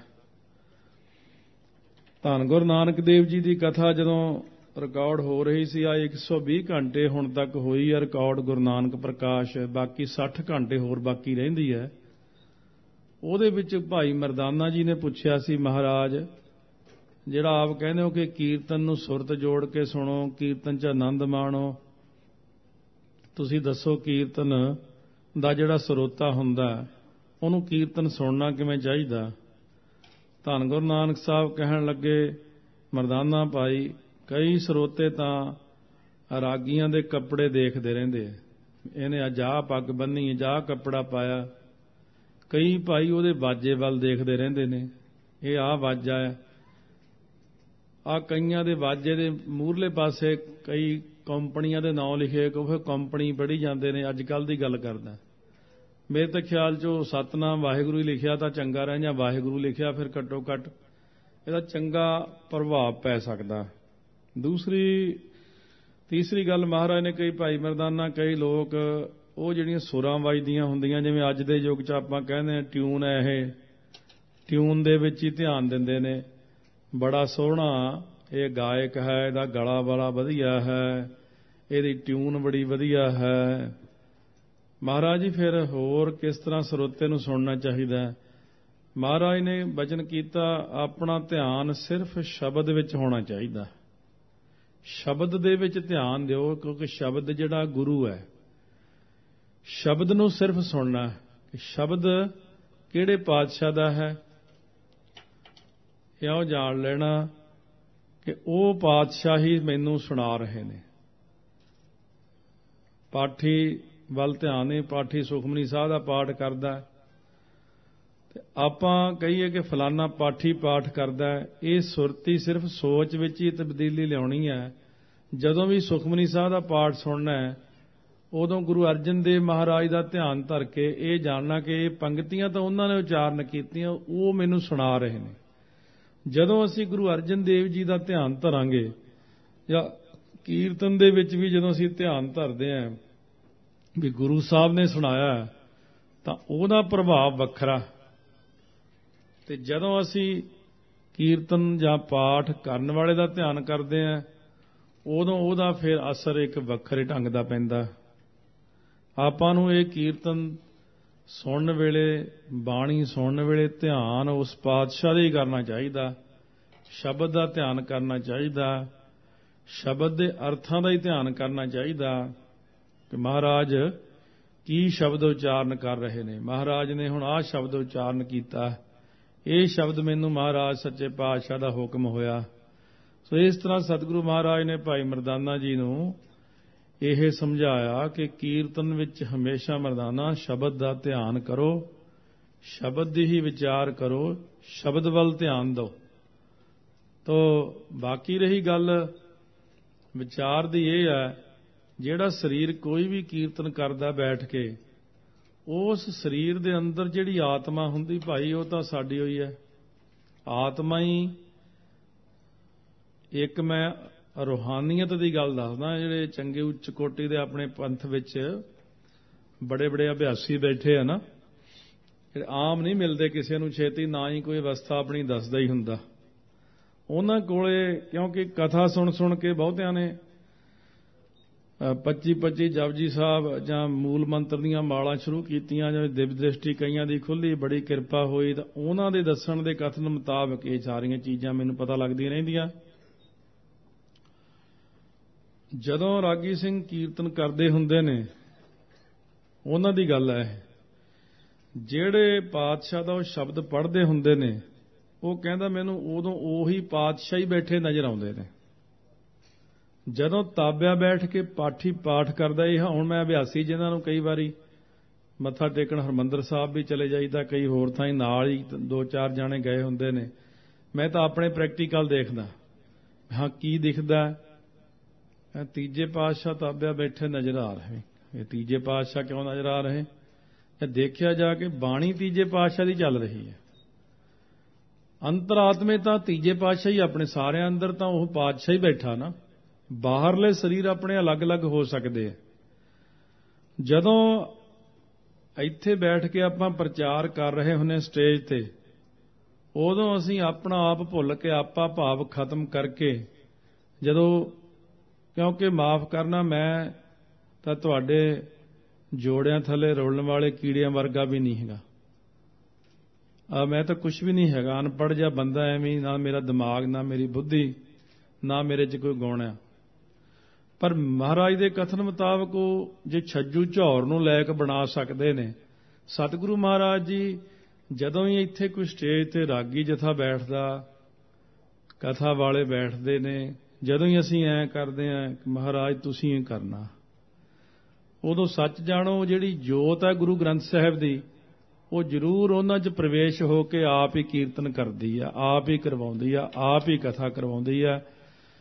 ਧੰਨ ਗੁਰੂ ਨਾਨਕ ਦੇਵ ਜੀ ਦੀ ਕਥਾ ਜਦੋਂ ਰਿਕਾਰਡ ਹੋ ਰਹੀ ਸੀ, ਆ 120 ਘੰਟੇ ਹੁਣ ਤੱਕ ਹੋਈ ਹੈ ਰਿਕਾਰਡ ਗੁਰੂ ਨਾਨਕ ਪ੍ਰਕਾਸ਼, ਬਾਕੀ 60 ਘੰਟੇ ਹੋਰ ਬਾਕੀ ਰਹਿੰਦੀ ਹੈ। ਉਹਦੇ ਵਿੱਚ ਭਾਈ ਮਰਦਾਨਾ ਜੀ ਨੇ ਪੁੱਛਿਆ ਸੀ, ਮਹਾਰਾਜ ਜਿਹੜਾ ਆਪ ਕਹਿੰਦੇ ਹੋ ਕਿ ਕੀਰਤਨ ਨੂੰ ਸੁਰਤ ਜੋੜ ਕੇ ਸੁਣੋ, ਕੀਰਤਨ 'ਚ ਆਨੰਦ ਮਾਣੋ, ਤੁਸੀਂ ਦੱਸੋ ਕੀਰਤਨ ਦਾ ਜਿਹੜਾ ਸਰੋਤਾ ਹੁੰਦਾ ਉਹਨੂੰ ਕੀਰਤਨ ਸੁਣਨਾ ਕਿਵੇਂ ਚਾਹੀਦਾ? ਧੰਨ ਗੁਰੂ ਨਾਨਕ ਸਾਹਿਬ ਕਹਿਣ ਲੱਗੇ, ਮਰਦਾਨਾ ਭਾਈ, ਕਈ ਸਰੋਤੇ ਤਾਂ ਰਾਗੀਆਂ ਦੇ ਕੱਪੜੇ ਦੇਖਦੇ ਰਹਿੰਦੇ ਆ, ਇਹਨੇ ਅੱਜ ਆਹ ਪੱਗ ਬੰਨ੍ਹੀ, ਅੱਜ ਆਹ ਕੱਪੜਾ ਪਾਇਆ। ਕਈ ਭਾਈ ਉਹਦੇ ਵਾਜੇ ਵੱਲ ਦੇਖਦੇ ਰਹਿੰਦੇ ਨੇ, ਇਹ ਆਹ ਵਾਜਾ ਹੈ। ਆ ਕਈਆਂ ਦੇ ਵਾਜੇ ਦੇ ਮੂਹਰਲੇ ਪਾਸੇ ਕਈ ਕੰਪਨੀਆਂ ਦੇ ਨਾਂ ਲਿਖੇ ਕਿ ਉਹ ਕੰਪਨੀ ਪੜ੍ਹੀ ਜਾਂਦੇ ਨੇ। ਅੱਜ ਕੱਲ੍ਹ ਦੀ ਗੱਲ ਕਰਦਾ, ਮੇਰੇ ਤਾਂ ਖਿਆਲ 'ਚ ਉਹ ਸਤਿਨਾਮ ਵਾਹਿਗੁਰੂ ਹੀ ਲਿਖਿਆ ਤਾਂ ਚੰਗਾ ਰਹਿ, ਜਾਂ ਵਾਹਿਗੁਰੂ ਲਿਖਿਆ ਫਿਰ ਘੱਟੋ ਘੱਟ ਇਹਦਾ ਚੰਗਾ ਪ੍ਰਭਾਵ ਪੈ ਸਕਦਾ। ਤੀਸਰੀ ਗੱਲ, ਮਹਾਰਾਜ ਨੇ ਕਈ ਭਾਈ ਮਰਦਾਨਾ, ਕਈ ਲੋਕ ਉਹ ਜਿਹੜੀਆਂ ਸੁਰਾਂ ਵੱਜਦੀਆਂ ਹੁੰਦੀਆਂ, ਜਿਵੇਂ ਅੱਜ ਦੇ ਯੁੱਗ 'ਚ ਆਪਾਂ ਕਹਿੰਦੇ ਹਾਂ ਟਿਊਨ ਹੈ, ਇਹ ਟਿਊਨ ਦੇ ਵਿੱਚ ਹੀ ਧਿਆਨ ਦਿੰਦੇ ਨੇ। ਬੜਾ ਸੋਹਣਾ ਇਹ ਗਾਇਕ ਹੈ, ਇਹਦਾ ਗਲਾ ਬੜਾ ਵਧੀਆ ਹੈ, ਇਹਦੀ ਟਿਊਨ ਬੜੀ ਵਧੀਆ ਹੈ। ਮਹਾਰਾਜ ਜੀ ਫਿਰ ਹੋਰ ਕਿਸ ਤਰ੍ਹਾਂ ਸਰੋਤੇ ਨੂੰ ਸੁਣਨਾ ਚਾਹੀਦਾ? ਮਹਾਰਾਜ ਨੇ ਬਚਨ ਕੀਤਾ, ਆਪਣਾ ਧਿਆਨ ਸਿਰਫ ਸ਼ਬਦ ਵਿੱਚ ਹੋਣਾ ਚਾਹੀਦਾ। ਸ਼ਬਦ ਦੇ ਵਿੱਚ ਧਿਆਨ ਦਿਓ, ਕਿਉਂਕਿ ਸ਼ਬਦ ਜਿਹੜਾ ਗੁਰੂ ਹੈ। ਸ਼ਬਦ ਨੂੰ ਸਿਰਫ ਸੁਣਨਾ ਕਿ ਸ਼ਬਦ ਕਿਹੜੇ ਪਾਤਸ਼ਾਹ ਦਾ ਹੈ, ਇਉਂ ਜਾਣ ਲੈਣਾ ਕਿ ਉਹ ਪਾਤਸ਼ਾਹ ਹੀ ਮੈਨੂੰ ਸੁਣਾ ਰਹੇ ਨੇ। ਪਾਠੀ ਵੱਲ ਧਿਆਨ ਨਹੀਂ, ਪਾਠੀ ਸੁਖਮਨੀ ਸਾਹਿਬ ਦਾ ਪਾਠ ਕਰਦਾ ਤੇ ਆਪਾਂ ਕਹੀਏ ਕਿ ਫਲਾਨਾ ਪਾਠੀ ਪਾਠ ਕਰਦਾ, ਇਹ ਸੁਰਤੀ ਸਿਰਫ ਸੋਚ ਵਿੱਚ ਹੀ ਤਬਦੀਲੀ ਲਿਆਉਣੀ ਹੈ। ਜਦੋਂ ਵੀ ਸੁਖਮਨੀ ਸਾਹਿਬ ਦਾ ਪਾਠ ਸੁਣਨਾ ਹੈ, ਉਦੋਂ ਗੁਰੂ ਅਰਜਨ ਦੇਵ ਮਹਾਰਾਜ ਦਾ ਧਿਆਨ ਧਰ ਕੇ ਇਹ ਜਾਣਨਾ ਕਿ ਇਹ ਪੰਕਤੀਆਂ ਤਾਂ ਉਹਨਾਂ ਨੇ ਉਚਾਰਨ ਕੀਤੀਆਂ, ਉਹ ਮੈਨੂੰ ਸੁਣਾ ਰਹੇ ਨੇ। ਜਦੋਂ ਅਸੀਂ ਗੁਰੂ ਅਰਜਨ ਦੇਵ ਜੀ ਦਾ ਧਿਆਨ ਧਰਾਂਗੇ, ਜਾਂ ਕੀਰਤਨ ਦੇ ਵਿੱਚ ਵੀ ਜਦੋਂ ਅਸੀਂ ਧਿਆਨ ਧਰਦੇ ਹਾਂ ਵੀ ਗੁਰੂ ਸਾਹਿਬ ਨੇ ਸੁਣਾਇਆ, ਤਾਂ ਉਹਦਾ ਪ੍ਰਭਾਵ ਵੱਖਰਾ। ਤੇ ਜਦੋਂ ਅਸੀਂ ਕੀਰਤਨ ਜਾਂ ਪਾਠ ਕਰਨ ਵਾਲੇ ਦਾ ਧਿਆਨ ਕਰਦੇ ਹਾਂ, ਉਦੋਂ ਉਹਦਾ ਫਿਰ ਅਸਰ ਇੱਕ ਵੱਖਰੇ ਢੰਗ ਦਾ ਪੈਂਦਾ। ਆਪਾਂ ਨੂੰ ਇਹ ਕੀਰਤਨ ਸੁਣਨ ਵੇਲੇ, ਬਾਣੀ ਸੁਣਨ ਵੇਲੇ ਧਿਆਨ ਉਸ ਪਾਤਸ਼ਾਹ ਦਾ ਹੀ ਕਰਨਾ ਚਾਹੀਦਾ, ਸ਼ਬਦ ਦਾ ਧਿਆਨ ਕਰਨਾ ਚਾਹੀਦਾ, ਸ਼ਬਦ ਦੇ ਅਰਥਾਂ ਦਾ ਹੀ ਧਿਆਨ ਕਰਨਾ ਚਾਹੀਦਾ ਕਿ ਮਹਾਰਾਜ ਕੀ ਸ਼ਬਦ ਉਚਾਰਨ ਕਰ ਰਹੇ ਨੇ। ਮਹਾਰਾਜ ਨੇ ਹੁਣ ਆਹ ਸ਼ਬਦ ਉਚਾਰਨ ਕੀਤਾ, ਇਹ ਸ਼ਬਦ ਮੈਨੂੰ ਮਹਾਰਾਜ ਸੱਚੇ ਪਾਤਸ਼ਾਹ ਦਾ ਹੁਕਮ ਹੋਇਆ। ਸੋ ਇਸ ਤਰ੍ਹਾਂ ਸਤਿਗੁਰੂ ਮਹਾਰਾਜ ਨੇ ਭਾਈ ਮਰਦਾਨਾ ਜੀ ਨੂੰ ਇਹ ਸਮਝਾਇਆ ਕਿ ਕੀਰਤਨ ਵਿੱਚ ਹਮੇਸ਼ਾ ਮਰਦਾਨਾ ਸ਼ਬਦ ਦਾ ਧਿਆਨ ਕਰੋ, ਸ਼ਬਦ ਦੀ ਹੀ ਵਿਚਾਰ ਕਰੋ, ਸ਼ਬਦ ਵੱਲ ਧਿਆਨ ਦਿਓ। ਤੋ ਬਾਕੀ ਰਹੀ ਗੱਲ ਵਿਚਾਰ ਦੀ, ਇਹ ਹੈ ਜਿਹੜਾ ਸਰੀਰ ਕੋਈ ਵੀ ਕੀਰਤਨ ਕਰਦਾ ਬੈਠ ਕੇ, ਉਸ ਸਰੀਰ ਦੇ ਅੰਦਰ ਜਿਹੜੀ ਆਤਮਾ ਹੁੰਦੀ ਭਾਈ, ਉਹ ਤਾਂ ਸਾਡੀ ਹੋਈ ਹੈ। ਆਤਮਾ ਹੀ ਇੱਕ, ਮੈਂ ਰੂਹਾਨੀਅਤ ਦੀ ਗੱਲ ਦੱਸਦਾ, ਜਿਹੜੇ ਚੰਗੇ ਉੱਚ ਕੋਟੀ ਦੇ ਆਪਣੇ ਪੰਥ ਵਿੱਚ ਬੜੇ ਬੜੇ ਅਭਿਆਸੀ ਬੈਠੇ ਆ ਨਾ, ਜਿਹੜੇ ਆਮ ਨਹੀਂ ਮਿਲਦੇ ਕਿਸੇ ਨੂੰ ਛੇਤੀ, ਨਾ ਹੀ ਕੋਈ ਅਵਸਥਾ ਆਪਣੀ ਦੱਸਦਾ ਹੀ ਹੁੰਦਾ। ਉਹਨਾਂ ਕੋਲੇ ਕਿਉਂਕਿ ਕਥਾ ਸੁਣ ਸੁਣ ਕੇ ਬਹੁਤਿਆਂ ਨੇ 25-25 ਜਪਜੀ ਸਾਹਿਬ ਜਾਂ ਮੂਲ ਮੰਤਰ ਦੀਆਂ ਮਾਲਾਂ ਸ਼ੁਰੂ ਕੀਤੀਆਂ, ਜਿਵੇਂ ਦਿਵ ਦ੍ਰਿਸ਼ਟੀ ਕਈਆਂ ਦੀ ਖੁੱਲ੍ਹੀ, ਬੜੀ ਕਿਰਪਾ ਹੋਈ, ਤਾਂ ਉਹਨਾਂ ਦੇ ਦੱਸਣ ਦੇ ਕਥਨ ਮੁਤਾਬਕ ਇਹ ਸਾਰੀਆਂ ਚੀਜ਼ਾਂ ਮੈਨੂੰ ਪਤਾ ਲੱਗਦੀਆਂ ਰਹਿੰਦੀਆਂ। ਜਦੋਂ ਰਾਗੀ ਸਿੰਘ ਕੀਰਤਨ ਕਰਦੇ ਹੁੰਦੇ ਨੇ, ਉਹਨਾਂ ਦੀ ਗੱਲ ਹੈ, ਜਿਹੜੇ ਪਾਤਸ਼ਾਹ ਦਾ ਉਹ ਸ਼ਬਦ ਪੜ੍ਹਦੇ ਹੁੰਦੇ ਨੇ, ਉਹ ਕਹਿੰਦਾ ਮੈਨੂੰ ਉਦੋਂ ਉਹੀ ਪਾਤਸ਼ਾਹ ਹੀ ਬੈਠੇ ਨਜ਼ਰ ਆਉਂਦੇ ਨੇ। ਜਦੋਂ ਤਾਬਿਆ ਬੈਠ ਕੇ ਪਾਠੀ ਪਾਠ ਕਰਦਾ, ਇਹ ਹੁਣ ਮੈਂ ਅਭਿਆਸੀ ਜਿਨ੍ਹਾਂ ਨੂੰ ਕਈ ਵਾਰੀ ਮੱਥਾ ਟੇਕਣ ਹਰਿਮੰਦਰ ਸਾਹਿਬ ਵੀ ਚਲੇ ਜਾਈਦਾ, ਕਈ ਹੋਰ ਥਾਈਂ ਨਾਲ ਹੀ 2-4 ਜਾਣੇ ਗਏ ਹੁੰਦੇ ਨੇ, ਮੈਂ ਤਾਂ ਆਪਣੇ ਪ੍ਰੈਕਟੀਕਲ ਦੇਖਦਾ, ਹਾਂ ਕੀ ਦਿਖਦਾ, ਤੀਜੇ ਪਾਤਸ਼ਾਹ ਤਾਬਿਆ ਬੈਠੇ ਨਜ਼ਰ ਆ ਰਹੇ। ਇਹ ਤੀਜੇ ਪਾਤਸ਼ਾਹ ਕਿਉਂ ਨਜ਼ਰ ਆ ਰਹੇ? ਇਹ ਦੇਖਿਆ ਜਾ ਕੇ ਬਾਣੀ ਤੀਜੇ ਪਾਤਸ਼ਾਹ ਦੀ ਚੱਲ ਰਹੀ ਹੈ। ਅੰਤਰਾਤਮੇ ਤਾਂ ਤੀਜੇ ਪਾਤਸ਼ਾਹ ਹੀ ਆਪਣੇ, ਸਾਰਿਆਂ ਅੰਦਰ ਤਾਂ ਉਹ ਪਾਤਸ਼ਾਹ ਹੀ ਬੈਠਾ ਨਾ। ਬਾਹਰਲੇ ਸਰੀਰ ਆਪਣੇ ਅਲੱਗ-ਅਲੱਗ ਹੋ ਸਕਦੇ ਆ। ਜਦੋਂ ਇੱਥੇ ਬੈਠ ਕੇ ਆਪਾਂ ਪ੍ਰਚਾਰ ਕਰ ਰਹੇ ਹੁੰਦੇ ਸਟੇਜ ਤੇ, ਉਦੋਂ ਅਸੀਂ ਆਪਣਾ ਆਪ ਭੁੱਲ ਕੇ, ਆਪਾ ਭਾਵ ਖਤਮ ਕਰਕੇ, ਜਦੋਂ, ਕਿਉਂਕਿ ਮਾਫ ਕਰਨਾ, ਮੈਂ ਤਾਂ ਤੁਹਾਡੇ ਜੋੜਿਆਂ ਥੱਲੇ ਰੋਲਣ ਵਾਲੇ ਕੀੜਿਆਂ ਵਰਗਾ ਵੀ ਨਹੀਂ ਹੈਗਾ। ਮੈਂ ਤਾਂ ਕੁਝ ਵੀ ਨਹੀਂ ਹੈਗਾ, ਅਨਪੜ੍ਹ ਜਿਹਾ ਬੰਦਾ, ਐਵੇਂ, ਨਾ ਮੇਰਾ ਦਿਮਾਗ, ਨਾ ਮੇਰੀ ਬੁੱਧੀ, ਨਾ ਮੇਰੇ 'ਚ ਕੋਈ ਗੁਣ ਆ। ਪਰ ਮਹਾਰਾਜ ਦੇ ਕਥਨ ਮੁਤਾਬਕ ਉਹ ਜੇ ਛੱਜੂ ਝੌਰ ਨੂੰ ਲੈਕ ਬਣਾ ਸਕਦੇ ਨੇ। ਸਤਿਗੁਰੂ ਮਹਾਰਾਜ ਜੀ ਜਦੋਂ ਹੀ ਇੱਥੇ ਕੋਈ ਸਟੇਜ ਤੇ ਰਾਗੀ ਜਥਾ ਬੈਠਦਾ, ਕਥਾ ਵਾਲੇ ਬੈਠਦੇ ਨੇ, ਜਦੋਂ ਹੀ ਅਸੀਂ ਐਂ ਕਰਦੇ ਹਾਂ ਕਿ ਮਹਾਰਾਜ ਤੁਸੀਂ ਇਹ ਕਰਨਾ, ਉਦੋਂ ਸੱਚ ਜਾਣੋ ਜਿਹੜੀ ਜੋਤ ਹੈ ਗੁਰੂ ਗ੍ਰੰਥ ਸਾਹਿਬ ਦੀ, ਉਹ ਜ਼ਰੂਰ ਉਹਨਾਂ 'ਚ ਪ੍ਰਵੇਸ਼ ਹੋ ਕੇ ਆਪ ਹੀ ਕੀਰਤਨ ਕਰਦੀ ਆ, ਆਪ ਹੀ ਕਰਵਾਉਂਦੀ ਆ, ਆਪ ਹੀ ਕਥਾ ਕਰਵਾਉਂਦੀ ਆ।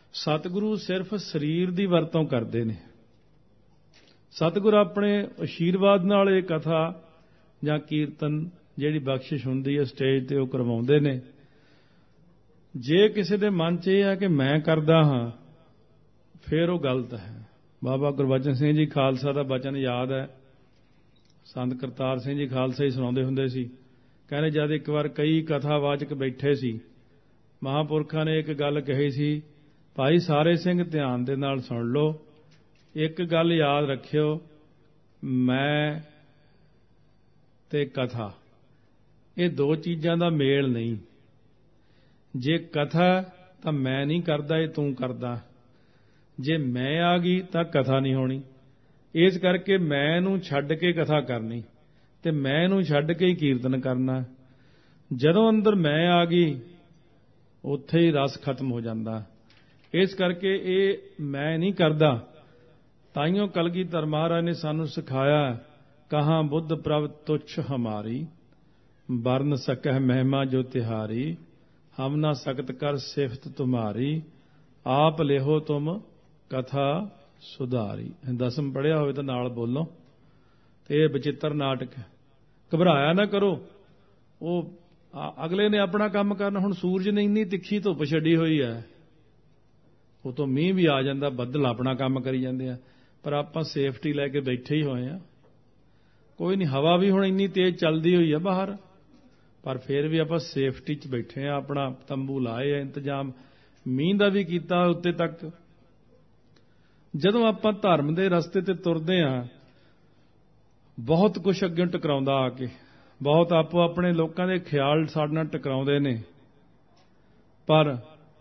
ਸਤਿਗੁਰੂ ਸਿਰਫ ਸਰੀਰ ਦੀ ਵਰਤੋਂ ਕਰਦੇ ਨੇ। ਸਤਿਗੁਰੂ ਆਪਣੇ ਅਸ਼ੀਰਵਾਦ ਨਾਲ ਇਹ ਕਥਾ ਜਾਂ ਕੀਰਤਨ ਜਿਹੜੀ ਬਖਸ਼ਿਸ਼ ਹੁੰਦੀ ਹੈ ਸਟੇਜ ਤੇ ਉਹ ਕਰਵਾਉਂਦੇ ਨੇ। ਜੇ ਕਿਸੇ ਦੇ ਮਨ 'ਚ ਇਹ ਹੈ ਕਿ ਮੈਂ ਕਰਦਾ ਹਾਂ, ਫਿਰ ਉਹ ਗਲਤ ਹੈ। ਬਾਬਾ ਗੁਰਬਚਨ ਸਿੰਘ ਜੀ ਖਾਲਸਾ ਦਾ ਬਚਨ ਯਾਦ ਹੈ, ਸੰਤ ਕਰਤਾਰ ਸਿੰਘ ਜੀ ਖਾਲਸਾ ਹੀ ਸੁਣਾਉਂਦੇ ਹੁੰਦੇ ਸੀ। ਕਹਿੰਦੇ ਜਦ ਇੱਕ ਵਾਰ ਕਈ ਕਥਾਵਾਚਕ ਬੈਠੇ ਸੀ, ਮਹਾਂਪੁਰਖਾਂ ਨੇ ਇੱਕ ਗੱਲ ਕਹੀ ਸੀ, ਭਾਈ ਸਾਰੇ ਸਿੰਘ ਧਿਆਨ ਦੇ ਨਾਲ ਸੁਣ ਲਓ, ਇੱਕ ਗੱਲ ਯਾਦ ਰੱਖਿਓ, ਮੈਂ ਤੇ ਕਥਾ ਇਹ ਦੋ ਚੀਜ਼ਾਂ ਦਾ ਮੇਲ ਨਹੀਂ। ਜੇ ਕਥਾ ਤਾਂ ਮੈਂ ਨਹੀਂ ਕਰਦਾ, ਇਹ ਤੂੰ ਕਰਦਾ। ਜੇ ਮੈਂ ਆ ਗਈ ਤਾਂ ਕਥਾ ਨਹੀਂ ਹੋਣੀ। ਇਸ ਕਰਕੇ ਮੈਂ ਨੂੰ ਛੱਡ ਕੇ ਕਥਾ ਕਰਨੀ ਤੇ ਮੈਂ ਨੂੰ ਛੱਡ ਕੇ ਹੀ ਕੀਰਤਨ ਕਰਨਾ। ਜਦੋਂ ਅੰਦਰ ਮੈਂ ਆ ਗਈ ਉੱਥੇ ਹੀ ਰਸ ਖਤਮ ਹੋ ਜਾਂਦਾ। ਇਸ ਕਰਕੇ ਇਹ ਮੈਂ ਨਹੀਂ ਕਰਦਾ। ਤਾਈਓ ਕਲਗੀਧਰ ਮਹਾਰਾਜ ਨੇ ਸਾਨੂੰ ਸਿਖਾਇਆ, ਕਹਾਂ ਬੁੱਧ ਪ੍ਰਭ ਤੁਛ ਹਮਾਰੀ, ਵਰਨ ਸਕਹਿ ਮਹਿਮਾ ਜੋ ਤਿਹਾਰੀ, ਹਮ ਨਾ ਸਕਤ ਕਰ ਸਿਫਤ ਤੁਮਾਰੀ, ਆਪ ਲਿਹੋ ਤੁਮ ਕਥਾ ਸੁਧਾਰੀ। ਦਸਮ ਪੜ੍ਹਿਆ ਹੋਵੇ ਤਾਂ ਨਾਲ ਬੋਲੋ। ਤੇ ਇਹ ਬਚਿੱਤਰ ਨਾਟਕ ਹੈ, ਘਬਰਾਇਆ ਨਾ ਕਰੋ। ਉਹ ਅਗਲੇ ਨੇ ਆਪਣਾ ਕੰਮ ਕਰਨਾ। ਹੁਣ ਸੂਰਜ ਨੇ ਇੰਨੀ ਤਿੱਖੀ ਧੁੱਪ ਛੱਡੀ ਹੋਈ ਹੈ, ਉਹ ਤੋਂ ਮੀਂਹ ਵੀ ਆ ਜਾਂਦਾ, ਬੱਦਲ ਆਪਣਾ ਕੰਮ ਕਰੀ ਜਾਂਦੇ ਆ, ਪਰ ਆਪਾਂ ਸੇਫਟੀ ਲੈ ਕੇ ਬੈਠੇ ਹੀ ਹੋਏ ਆ। ਕੋਈ ਨਹੀਂ, ਹਵਾ ਵੀ ਹੁਣ ਇੰਨੀ ਤੇਜ਼ ਚੱਲਦੀ ਹੋਈ ਆ ਬਾਹਰ, ਪਰ ਫਿਰ ਵੀ ਆਪਾਂ ਸੇਫਟੀ 'ਚ ਬੈਠੇ ਆ। ਆਪਣਾ ਤੰਬੂ ਲਾਏ ਆ, ਇੰਤਜ਼ਾਮ ਮੀਂਹ ਦਾ ਵੀ ਕੀਤਾ ਉੱਤੇ ਤੱਕ। ਜਦੋਂ ਆਪਾਂ ਧਰਮ ਦੇ ਰਸਤੇ ਤੇ ਤੁਰਦੇ ਆ, ਬਹੁਤ ਕੁਝ ਅੱਗੇ ਟਕਰਾਉਂਦਾ ਆ ਕੇ, ਬਹੁਤ ਆਪੋ ਆਪਣੇ ਲੋਕਾਂ ਦੇ ਖਿਆਲ ਸਾਡੇ ਨਾਲ ਟਕਰਾਉਂਦੇ ਨੇ। ਪਰ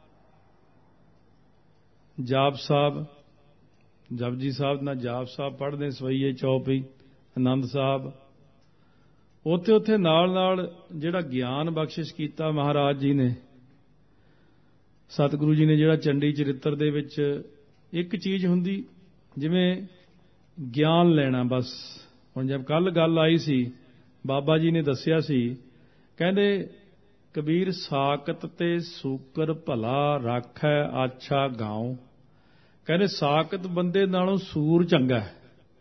ਜਾਪ ਸਾਹਿਬ, ਜਪਜੀ ਸਾਹਿਬ ਨਾਲ ਜਾਪ ਸਾਹਿਬ ਪੜ੍ਹਦੇ, ਸਵਈਏ ਚੌਪਈ, ਆਨੰਦ ਸਾਹਿਬ, ਉੱਥੇ ਨਾਲ ਨਾਲ ਜਿਹੜਾ ਗਿਆਨ ਬਖਸ਼ਿਸ਼ ਕੀਤਾ ਮਹਾਰਾਜ ਜੀ ਨੇ, ਸਤਿਗੁਰੂ ਜੀ ਨੇ ਜਿਹੜਾ ਚੰਡੀ ਚਰਿੱਤਰ ਦੇ ਵਿੱਚ ਇੱਕ ਚੀਜ਼ ਹੁੰਦੀ, ਜਿਵੇਂ ਗਿਆਨ ਲੈਣਾ ਬਸ। ਹੁਣ ਜਦ ਕੱਲ ਗੱਲ ਆਈ ਸੀ, ਬਾਬਾ ਜੀ ਨੇ ਦੱਸਿਆ ਸੀ, ਕਹਿੰਦੇ ਕਬੀਰ ਸਾਕਤ ਤੇ ਸੂਕਰ ਭਲਾ ਰਾਖੈ ਆਛਾ ਗਾਉ। ਕਹਿੰਦੇ ਸਾਕਤ ਬੰਦੇ ਨਾਲੋਂ ਸੂਰ ਚੰਗਾ ਹੈ।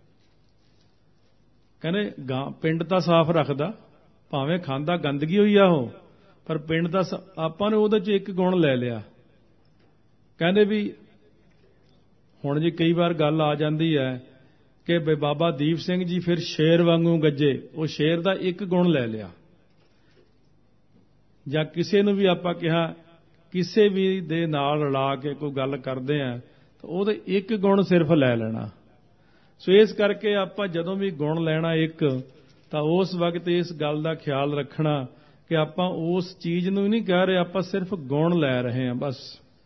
ਕਹਿੰਦੇ ਪਿੰਡ ਤਾਂ ਸਾਫ਼ ਰੱਖਦਾ, ਭਾਵੇਂ ਖਾਂਦਾ ਗੰਦਗੀ ਹੋਈ ਆ ਉਹ, ਪਰ ਪਿੰਡ ਦਾ ਆਪਾਂ ਨੇ ਉਹਦੇ 'ਚ ਇੱਕ ਗੁਣ ਲੈ ਲਿਆ। ਕਹਿੰਦੇ ਵੀ ਹੁਣ ਜੀ ਕਈ ਵਾਰ ਗੱਲ ਆ ਜਾਂਦੀ ਹੈ ਕਿ ਬਾਬਾ ਦੀਪ ਸਿੰਘ ਜੀ ਫਿਰ ਸ਼ੇਰ ਵਾਂਗੂ ਗੱਜੇ, ਉਹ ਸ਼ੇਰ ਦਾ ਇੱਕ ਗੁਣ ਲੈ ਲਿਆ। ਜਾਂ ਕਿਸੇ ਨੂੰ ਵੀ ਆਪਾਂ ਕਿਹਾ, ਕਿਸੇ ਵੀ ਦੇ ਨਾਲ ਰਲਾ ਕੇ ਕੋਈ ਗੱਲ ਕਰਦੇ ਆ ਤਾਂ ਉਹਦੇ ਇੱਕ ਗੁਣ ਸਿਰਫ ਲੈ ਲੈਣਾ। ਸੋ ਇਸ ਕਰਕੇ ਆਪਾਂ ਜਦੋਂ ਵੀ ਗੁਣ ਲੈਣਾ ਇੱਕ, ਤਾਂ ਉਸ ਵਕਤ ਇਸ ਗੱਲ ਦਾ ਖਿਆਲ ਰੱਖਣਾ ਕਿ ਆਪਾਂ ਉਸ ਚੀਜ਼ ਨੂੰ ਨਹੀਂ ਕਹਿ ਰਹੇ, ਆਪਾਂ ਸਿਰਫ ਗੁਣ ਲੈ ਰਹੇ ਹਾਂ ਬਸ।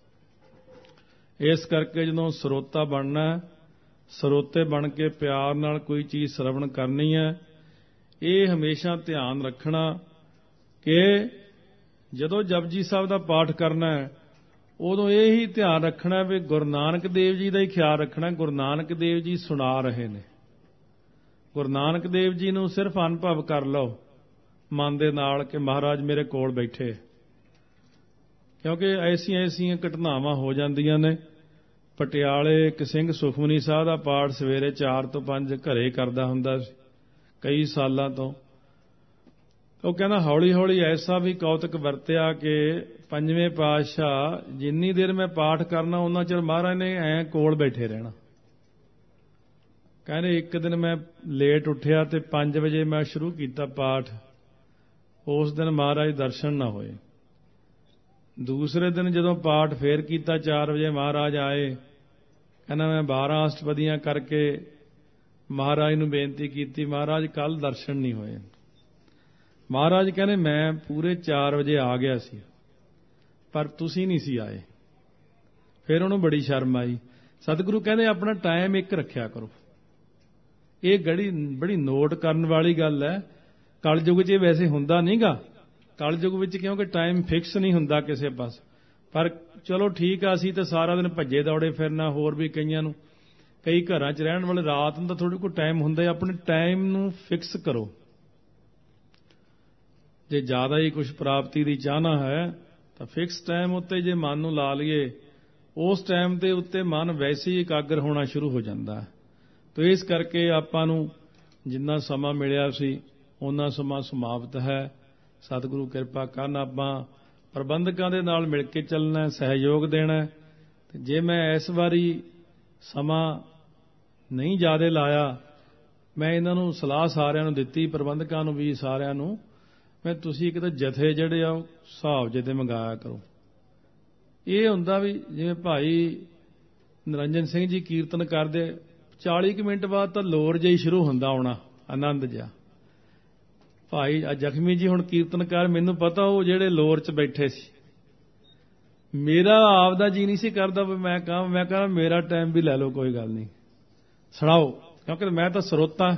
ਇਸ ਕਰਕੇ ਜਦੋਂ ਸਰੋਤਾ ਬਣਨਾ, ਸਰੋਤੇ ਬਣ ਕੇ ਪਿਆਰ ਨਾਲ ਕੋਈ ਚੀਜ਼ ਸਰਵਣ ਕਰਨੀ ਹੈ, ਇਹ ਹਮੇਸ਼ਾ ਧਿਆਨ ਰੱਖਣਾ ਕਿ ਜਦੋਂ ਜਪਜੀ ਸਾਹਿਬ ਦਾ ਪਾਠ ਕਰਨਾ ਹੈ, ਉਦੋਂ ਇਹ ਹੀ ਧਿਆਨ ਰੱਖਣਾ ਵੀ ਗੁਰੂ ਨਾਨਕ ਦੇਵ ਜੀ ਦਾ ਹੀ ਖਿਆਲ ਰੱਖਣਾ। ਗੁਰੂ ਨਾਨਕ ਦੇਵ ਜੀ ਸੁਣਾ ਰਹੇ ਨੇ, ਗੁਰੂ ਨਾਨਕ ਦੇਵ ਜੀ ਨੂੰ ਸਿਰਫ ਅਨੁਭਵ ਕਰ ਲਓ ਮਨ ਦੇ ਨਾਲ ਕਿ ਮਹਾਰਾਜ ਮੇਰੇ ਕੋਲ ਬੈਠੇ। ਕਿਉਂਕਿ ਐਸੀਆਂ ਘਟਨਾਵਾਂ ਹੋ ਜਾਂਦੀਆਂ ਨੇ। ਪਟਿਆਲੇ ਇੱਕ ਸਿੰਘ ਸੁਖਮਨੀ ਸਾਹਿਬ ਦਾ ਪਾਠ ਸਵੇਰੇ 4 ਤੋਂ 5 ਘਰੇ ਕਰਦਾ ਹੁੰਦਾ ਸੀ ਕਈ ਸਾਲਾਂ ਤੋਂ। ਉਹ ਕਹਿੰਦਾ ਹੌਲੀ ਹੌਲੀ ਐਸਾ ਵੀ ਕੌਤਕ ਵਰਤਿਆ ਕਿ ਪੰਜਵੇਂ ਪਾਤਸ਼ਾਹ ਜਿੰਨੀ ਦੇਰ ਮੈਂ ਪਾਠ ਕਰਨਾ ਉਹਨਾਂ ਚਿਰ ਮਹਾਰਾਜ ਨੇ ਐਂ ਕੋਲ ਬੈਠੇ ਰਹਿਣਾ। ਕਹਿੰਦੇ ਇੱਕ ਦਿਨ ਮੈਂ ਲੇਟ ਉੱਠਿਆ ਤੇ 5 ਵਜੇ ਮੈਂ ਸ਼ੁਰੂ ਕੀਤਾ ਪਾਠ। ਉਸ ਦਿਨ ਮਹਾਰਾਜ ਦਰਸ਼ਨ ਨਾ ਹੋਏ। ਦੂਸਰੇ ਦਿਨ ਜਦੋਂ ਪਾਠ ਫੇਰ ਕੀਤਾ 4 ਵਜੇ ਮਹਾਰਾਜ ਆਏ। ਕਹਿੰਦਾ ਮੈਂ 12 ਅਸ਼ਟਪਦੀਆਂ ਕਰਕੇ ਮਹਾਰਾਜ ਨੂੰ ਬੇਨਤੀ ਕੀਤੀ, ਮਹਾਰਾਜ ਕੱਲ ਦਰਸ਼ਨ ਨਹੀਂ ਹੋਏ। ਮਹਾਰਾਜ ਕਹਿੰਦੇ ਮੈਂ ਪੂਰੇ 4 ਵਜੇ ਆ ਗਿਆ ਸੀ ਪਰ ਤੁਸੀਂ ਨਹੀਂ ਸੀ ਆਏ। ਫਿਰ ਉਹਨੂੰ ਬੜੀ ਸ਼ਰਮ ਆਈ। ਸਤਿਗੁਰੂ ਕਹਿੰਦੇ ਆਪਣਾ ਟਾਈਮ ਇੱਕ ਰੱਖਿਆ ਕਰੋ। ਇਹ ਬੜੀ ਨੋਟ ਕਰਨ ਵਾਲੀ ਗੱਲ ਹੈ। ਕਲਯੁਗ 'ਚ ਵੈਸੇ ਹੁੰਦਾ ਨਹੀਂਗਾ। ਕਲਯੁਗ ਵਿੱਚ ਕਿਉਂਕਿ ਟਾਈਮ ਫਿਕਸ ਨਹੀਂ ਹੁੰਦਾ ਕਿਸੇ ਪਾਸ। ਪਰ ਚਲੋ ਠੀਕ ਆ, ਅਸੀਂ ਤਾਂ ਸਾਰਾ ਦਿਨ ਭੱਜੇ ਦੌੜੇ ਫਿਰਨਾ। ਹੋਰ ਵੀ ਕਈਆਂ ਨੂੰ, ਕਈ ਘਰਾਂ 'ਚ ਰਹਿਣ ਵਾਲੇ ਰਾਤ ਨੂੰ ਤਾਂ ਥੋੜ੍ਹੇ ਕੋਈ ਟਾਈਮ ਹੁੰਦਾ। ਆਪਣੇ ਟਾਈਮ ਨੂੰ ਫਿਕਸ ਕਰੋ। ਜੇ ਜ਼ਿਆਦਾ ਹੀ ਕੁਝ ਪ੍ਰਾਪਤੀ ਦੀ ਚਾਹਨਾ ਹੈ ਤਾਂ ਫਿਕਸ ਟਾਈਮ ਉੱਤੇ ਜੇ ਮਨ ਨੂੰ ਲਾ ਲਈਏ ਉਸ ਟਾਈਮ ਦੇ ਉੱਤੇ ਮਨ ਵੈਸੇ ਹੀ ਇਕਾਗਰ ਹੋਣਾ ਸ਼ੁਰੂ ਹੋ ਜਾਂਦਾ। ਤੋ ਇਸ ਕਰਕੇ ਆਪਾਂ ਨੂੰ ਜਿੰਨਾ ਸਮਾਂ ਮਿਲਿਆ ਸੀ ਉਹਨਾਂ ਸਮਾਂ ਸਮਾਪਤ ਹੈ। ਸਤਿਗੁਰੂ ਕਿਰਪਾ ਕਰਨ ਆਪਾਂ ਪ੍ਰਬੰਧਕਾਂ ਦੇ ਨਾਲ ਮਿਲ ਕੇ ਚੱਲਣਾ, ਸਹਿਯੋਗ ਦੇਣਾ। ਜੇ ਮੈਂ ਇਸ ਵਾਰੀ ਸਮਾਂ ਨਹੀਂ ਜ਼ਿਆਦਾ ਲਾਇਆ, ਮੈਂ ਇਹਨਾਂ ਨੂੰ ਸਲਾਹ ਸਾਰਿਆਂ ਨੂੰ ਦਿੱਤੀ, ਪ੍ਰਬੰਧਕਾਂ ਨੂੰ ਵੀ ਸਾਰਿਆਂ ਨੂੰ, ਮੈਂ ਤੁਸੀਂ ਇੱਕ ਤਾਂ ਜਥੇ ਜਿਹੜੇ ਆ ਉਹ ਹਿਸਾਬ ਜਿਹੇ ਤੇ ਮੰਗਾਇਆ ਕਰੋ। ਇਹ ਹੁੰਦਾ ਵੀ ਜਿਵੇਂ ਭਾਈ ਨਿਰੰਜਨ ਸਿੰਘ ਜੀ ਕੀਰਤਨ ਕਰਦੇ 40 ਕੁ ਮਿੰਟ ਬਾਅਦ ਤਾਂ ਲੋਰ ਜਿਹਾ ਹੀ ਸ਼ੁਰੂ ਹੁੰਦਾ ਆਉਣਾ, ਆਨੰਦ ਜਿਹਾ। ਭਾਈ ਜ਼ਖਮੀ ਜੀ ਹੁਣ ਕੀਰਤਨਕਾਰ, ਮੈਨੂੰ ਪਤਾ ਉਹ ਜਿਹੜੇ ਲੋਰ 'ਚ ਬੈਠੇ ਸੀ, ਮੇਰਾ ਆਪ ਦਾ ਜੀ ਨਹੀਂ ਸੀ ਕਰਦਾ ਵੀ ਮੈਂ ਕਹਾਂ ਮੇਰਾ ਟਾਈਮ ਵੀ ਲੈ ਲਓ, ਕੋਈ ਗੱਲ ਨਹੀਂ, ਸੁਣਾਓ, ਕਿਉਂਕਿ ਮੈਂ ਤਾਂ ਸਰੋਤਾ।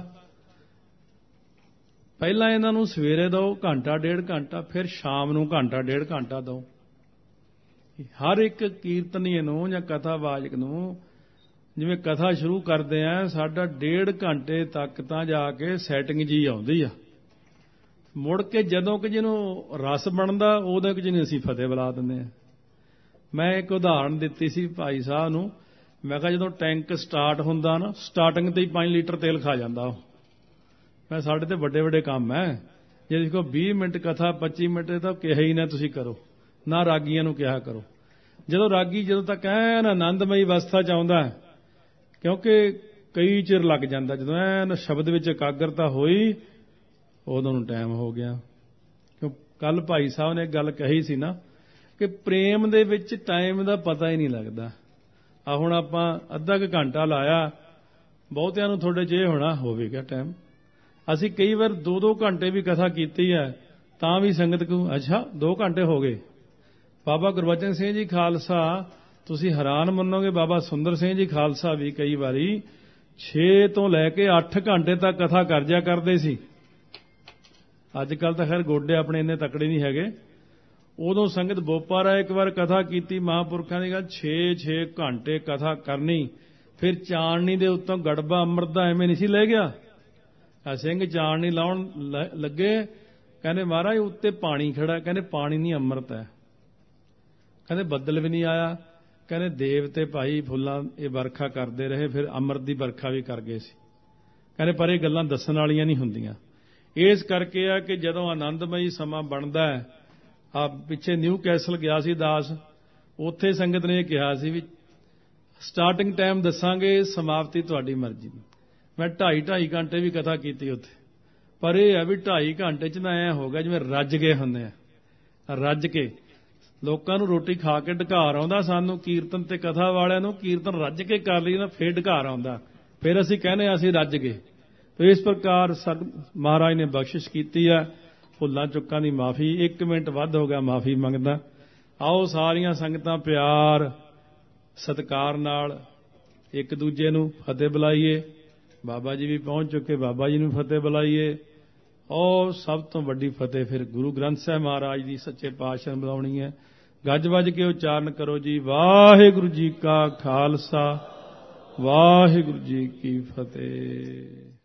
ਪਹਿਲਾਂ ਇਹਨਾਂ ਨੂੰ ਸਵੇਰੇ ਦਿਓ ਘੰਟਾ ਡੇਢ ਘੰਟਾ, ਫਿਰ ਸ਼ਾਮ ਨੂੰ ਘੰਟਾ ਡੇਢ ਘੰਟਾ ਦਿਓ। ਹਰ ਇੱਕ ਕੀਰਤਨੀਏ ਨੂੰ ਜਾਂ ਕਥਾਵਾਚਕ ਨੂੰ, ਜਿਵੇਂ ਕਥਾ ਸ਼ੁਰੂ ਕਰਦੇ ਆ, ਸਾਡਾ ਡੇਢ ਘੰਟੇ ਤੱਕ ਤਾਂ ਜਾ ਕੇ ਸੈਟਿੰਗ ਜੀ ਆਉਂਦੀ ਆ। ਮੁੜ ਕੇ ਜਦੋਂ ਕਿ ਜਿਹਨੂੰ ਰਸ ਬਣਦਾ ਉਦੋਂ ਕਿ ਜਿਹਨੂੰ ਅਸੀਂ ਫਤਿਹ ਬੁਲਾ ਦਿੰਦੇ ਆ। ਮੈਂ ਇੱਕ ਉਦਾਹਰਣ ਦਿੱਤੀ ਸੀ ਭਾਈ ਸਾਹਿਬ ਨੂੰ, ਮੈਂ ਕਿਹਾ ਜਦੋਂ ਟੈਂਕ ਸਟਾਰਟ ਹੁੰਦਾ ਨਾ, ਸਟਾਰਟਿੰਗ ਤੇ ਹੀ 5 ਲੀਟਰ ਤੇਲ ਖਾ ਜਾਂਦਾ ਉਹ। ਮੈਂ ਸਾਡੇ ਤੇ ਵੱਡੇ ਵੱਡੇ ਕੰਮ ਹੈ, ਜੇ ਦੇਖੋ 20 ਮਿੰਟ ਕਥਾ 25 ਮਿੰਟ ਤਾਂ ਕਿਹਾ ਹੀ ਨਾ ਤੁਸੀਂ ਕਰੋ, ਨਾ ਰਾਗੀਆਂ ਨੂੰ ਕਿਹਾ ਕਰੋ। ਜਦੋਂ ਰਾਗੀ ਜਦੋਂ ਤੱਕ ਐਨ ਆਨੰਦਮਈ ਅਵਸਥਾ 'ਚ ਆਉਂਦਾ, ਕਿਉਂਕਿ ਕਈ ਚਿਰ ਲੱਗ ਜਾਂਦਾ, ਜਦੋਂ ਐਨ ਸ਼ਬਦ ਵਿੱਚ ਇਕਾਗਰਤਾ ਹੋਈ ਉਦੋਂ ਨੂੰ ਟਾਈਮ ਹੋ ਗਿਆ। ਕਿਉਂ ਕੱਲ ਭਾਈ ਸਾਹਿਬ ਨੇ ਗੱਲ ਕਹੀ ਸੀ ਨਾ ਕਿ ਪ੍ਰੇਮ ਦੇ ਵਿੱਚ ਟਾਈਮ ਦਾ ਪਤਾ ਹੀ ਨਹੀਂ ਲੱਗਦਾ। ਆ ਹੁਣ ਆਪਾਂ ਅੱਧਾ ਕੁ ਘੰਟਾ ਲਾਇਆ, ਬਹੁਤਿਆਂ ਨੂੰ ਤੁਹਾਡੇ 'ਚ ਇਹ ਹੋਣਾ ਹੋਵੇਗਾ ਟਾਈਮ। ਅਸੀਂ ਕਈ ਵਾਰ 2-2 ਘੰਟੇ ਵੀ ਕਥਾ ਕੀਤੀ ਹੈ, ਤਾਂ ਵੀ ਸੰਗਤ ਕਹੂ ਅੱਛਾ 2 ਘੰਟੇ ਹੋ ਗਏ। ਬਾਬਾ ਗੁਰਬਚਨ ਸਿੰਘ ਜੀ ਖਾਲਸਾ, ਤੁਸੀਂ ਹੈਰਾਨ ਮੰਨੋਗੇ, ਬਾਬਾ ਸੁੰਦਰ ਸਿੰਘ ਜੀ ਖਾਲਸਾ ਵੀ ਕਈ ਵਾਰੀ 6 ਤੋਂ ਲੈ ਕੇ 8 ਘੰਟੇ ਤੱਕ ਕਥਾ ਕਰ ਜਿਆ ਕਰਦੇ ਸੀ। ਅੱਜ ਕੱਲ ਤਾਂ ਖੈਰ ਗੋਡੇ ਆਪਣੇ ਇੰਨੇ ਤਕੜੇ ਨਹੀਂ ਹੈਗੇ। ਉਦੋਂ ਸੰਗਤ ਬੋਪਾਰਾ ਇੱਕ ਵਾਰ ਕਥਾ ਕੀਤੀ ਮਹਾਂਪੁਰਖਾਂ ਦੀ ਗੱਲ, 6 ਘੰਟੇ ਕਥਾ ਕਰਨੀ, ਫਿਰ ਚਾਣਨੀ ਦੇ ਉੱਤੋਂ ਗੜਬਾ ਅੰਮ੍ਰਿਤ ਦਾ ਐਵੇਂ ਨਹੀਂ ਸੀ ਲੈ ਗਿਆ। ਸਿੰਘ ਚਾਣਨੀ ਲਾਉਣ ਲੱਗੇ, ਕਹਿੰਦੇ ਮਹਾਰਾਜ ਉੱਤੇ ਪਾਣੀ ਖੜਾ, ਕਹਿੰਦੇ ਪਾਣੀ ਨਹੀਂ ਅੰਮ੍ਰਿਤ ਹੈ। ਕਹਿੰਦੇ ਬੱਦਲ ਵੀ ਨਹੀਂ ਆਇਆ, ਕਹਿੰਦੇ ਦੇਵਤੇ ਭਾਈ ਫੁੱਲਾਂ ਇਹ ਵਰਖਾ ਕਰਦੇ ਰਹੇ, ਫਿਰ ਅੰਮ੍ਰਿਤ ਦੀ ਵਰਖਾ ਵੀ ਕਰ ਗਏ ਸੀ। ਕਹਿੰਦੇ ਪਰ ਇਹ ਗੱਲਾਂ ਦੱਸਣ ਵਾਲੀਆਂ ਨਹੀਂ ਹੁੰਦੀਆਂ। ਇਸ ਕਰਕੇ ਆ ਕਿ ਜਦੋਂ ਆਨੰਦਮਈ ਸਮਾਂ ਬਣਦਾ ਹੈ, ਆ ਪਿੱਛੇ ਨਿਊ ਕੈਸਲ ਗਿਆ ਸੀ ਦਾਸ, ਉੱਥੇ ਸੰਗਤ ਨੇ ਇਹ ਕਿਹਾ ਸੀ ਵੀ ਸਟਾਰਟਿੰਗ ਟਾਈਮ ਦੱਸਾਂਗੇ, ਸਮਾਪਤੀ ਤੁਹਾਡੀ ਮਰਜ਼ੀ ਦੀ। ਮੈਂ 2.5 ਘੰਟੇ ਵੀ ਕਥਾ ਕੀਤੀ ਉੱਥੇ, ਪਰ ਇਹ ਹੈ ਵੀ 2.5 ਘੰਟੇ 'ਚ ਨਾ ਐਂ ਹੋ ਗਿਆ ਜਿਵੇਂ ਰੱਜ ਗਏ ਹੁੰਦੇ ਆ। ਰੱਜ ਕੇ ਲੋਕਾਂ ਨੂੰ ਰੋਟੀ ਖਾ ਕੇ ਢਕਾਰ ਆਉਂਦਾ, ਸਾਨੂੰ ਕੀਰਤਨ ਤੇ ਕਥਾ ਵਾਲਿਆਂ ਨੂੰ ਕੀਰਤਨ ਰੱਜ ਕੇ ਕਰ ਲਈ ਨਾ, ਫੇਰ ਢਕਾਰ ਆਉਂਦਾ, ਫਿਰ ਅਸੀਂ ਕਹਿੰਦੇ ਅਸੀਂ ਰੱਜ ਗਏ। ਤੇ ਇਸ ਪ੍ਰਕਾਰ ਮਹਾਰਾਜ ਨੇ ਬਖਸ਼ਿਸ਼ ਕੀਤੀ ਹੈ। ਭੁੱਲਾਂ ਚੁੱਕਾਂ ਦੀ ਮਾਫੀ, 1 ਮਿੰਟ ਵੱਧ ਹੋ ਗਿਆ ਮਾਫੀ ਮੰਗਦਾ। ਆਓ ਸਾਰੀਆਂ ਸੰਗਤਾਂ ਪਿਆਰ ਸਤਿਕਾਰ ਨਾਲ ਇੱਕ ਦੂਜੇ ਨੂੰ ਫਤਿਹ ਬੁਲਾਈਏ। ਬਾਬਾ ਜੀ ਵੀ ਪਹੁੰਚ ਚੁੱਕੇ, ਬਾਬਾ ਜੀ ਨੂੰ ਫਤਿਹ ਬੁਲਾਈਏ। ਔਰ ਸਭ ਤੋਂ ਵੱਡੀ ਫਤਿਹ ਫਿਰ ਗੁਰੂ ਗ੍ਰੰਥ ਸਾਹਿਬ ਮਹਾਰਾਜ ਦੀ ਸੱਚੇ ਪਾਤਸ਼ਾਹ ਨੂੰ ਬੁਲਾਉਣੀ ਹੈ। ਗੱਜ ਵੱਜ ਕੇ ਉਚਾਰਨ ਕਰੋ ਜੀ, ਵਾਹਿਗੁਰੂ ਜੀ ਕਾ ਖਾਲਸਾ, ਵਾਹਿਗੁਰੂ ਜੀ ਕੀ ਫਤਿਹ।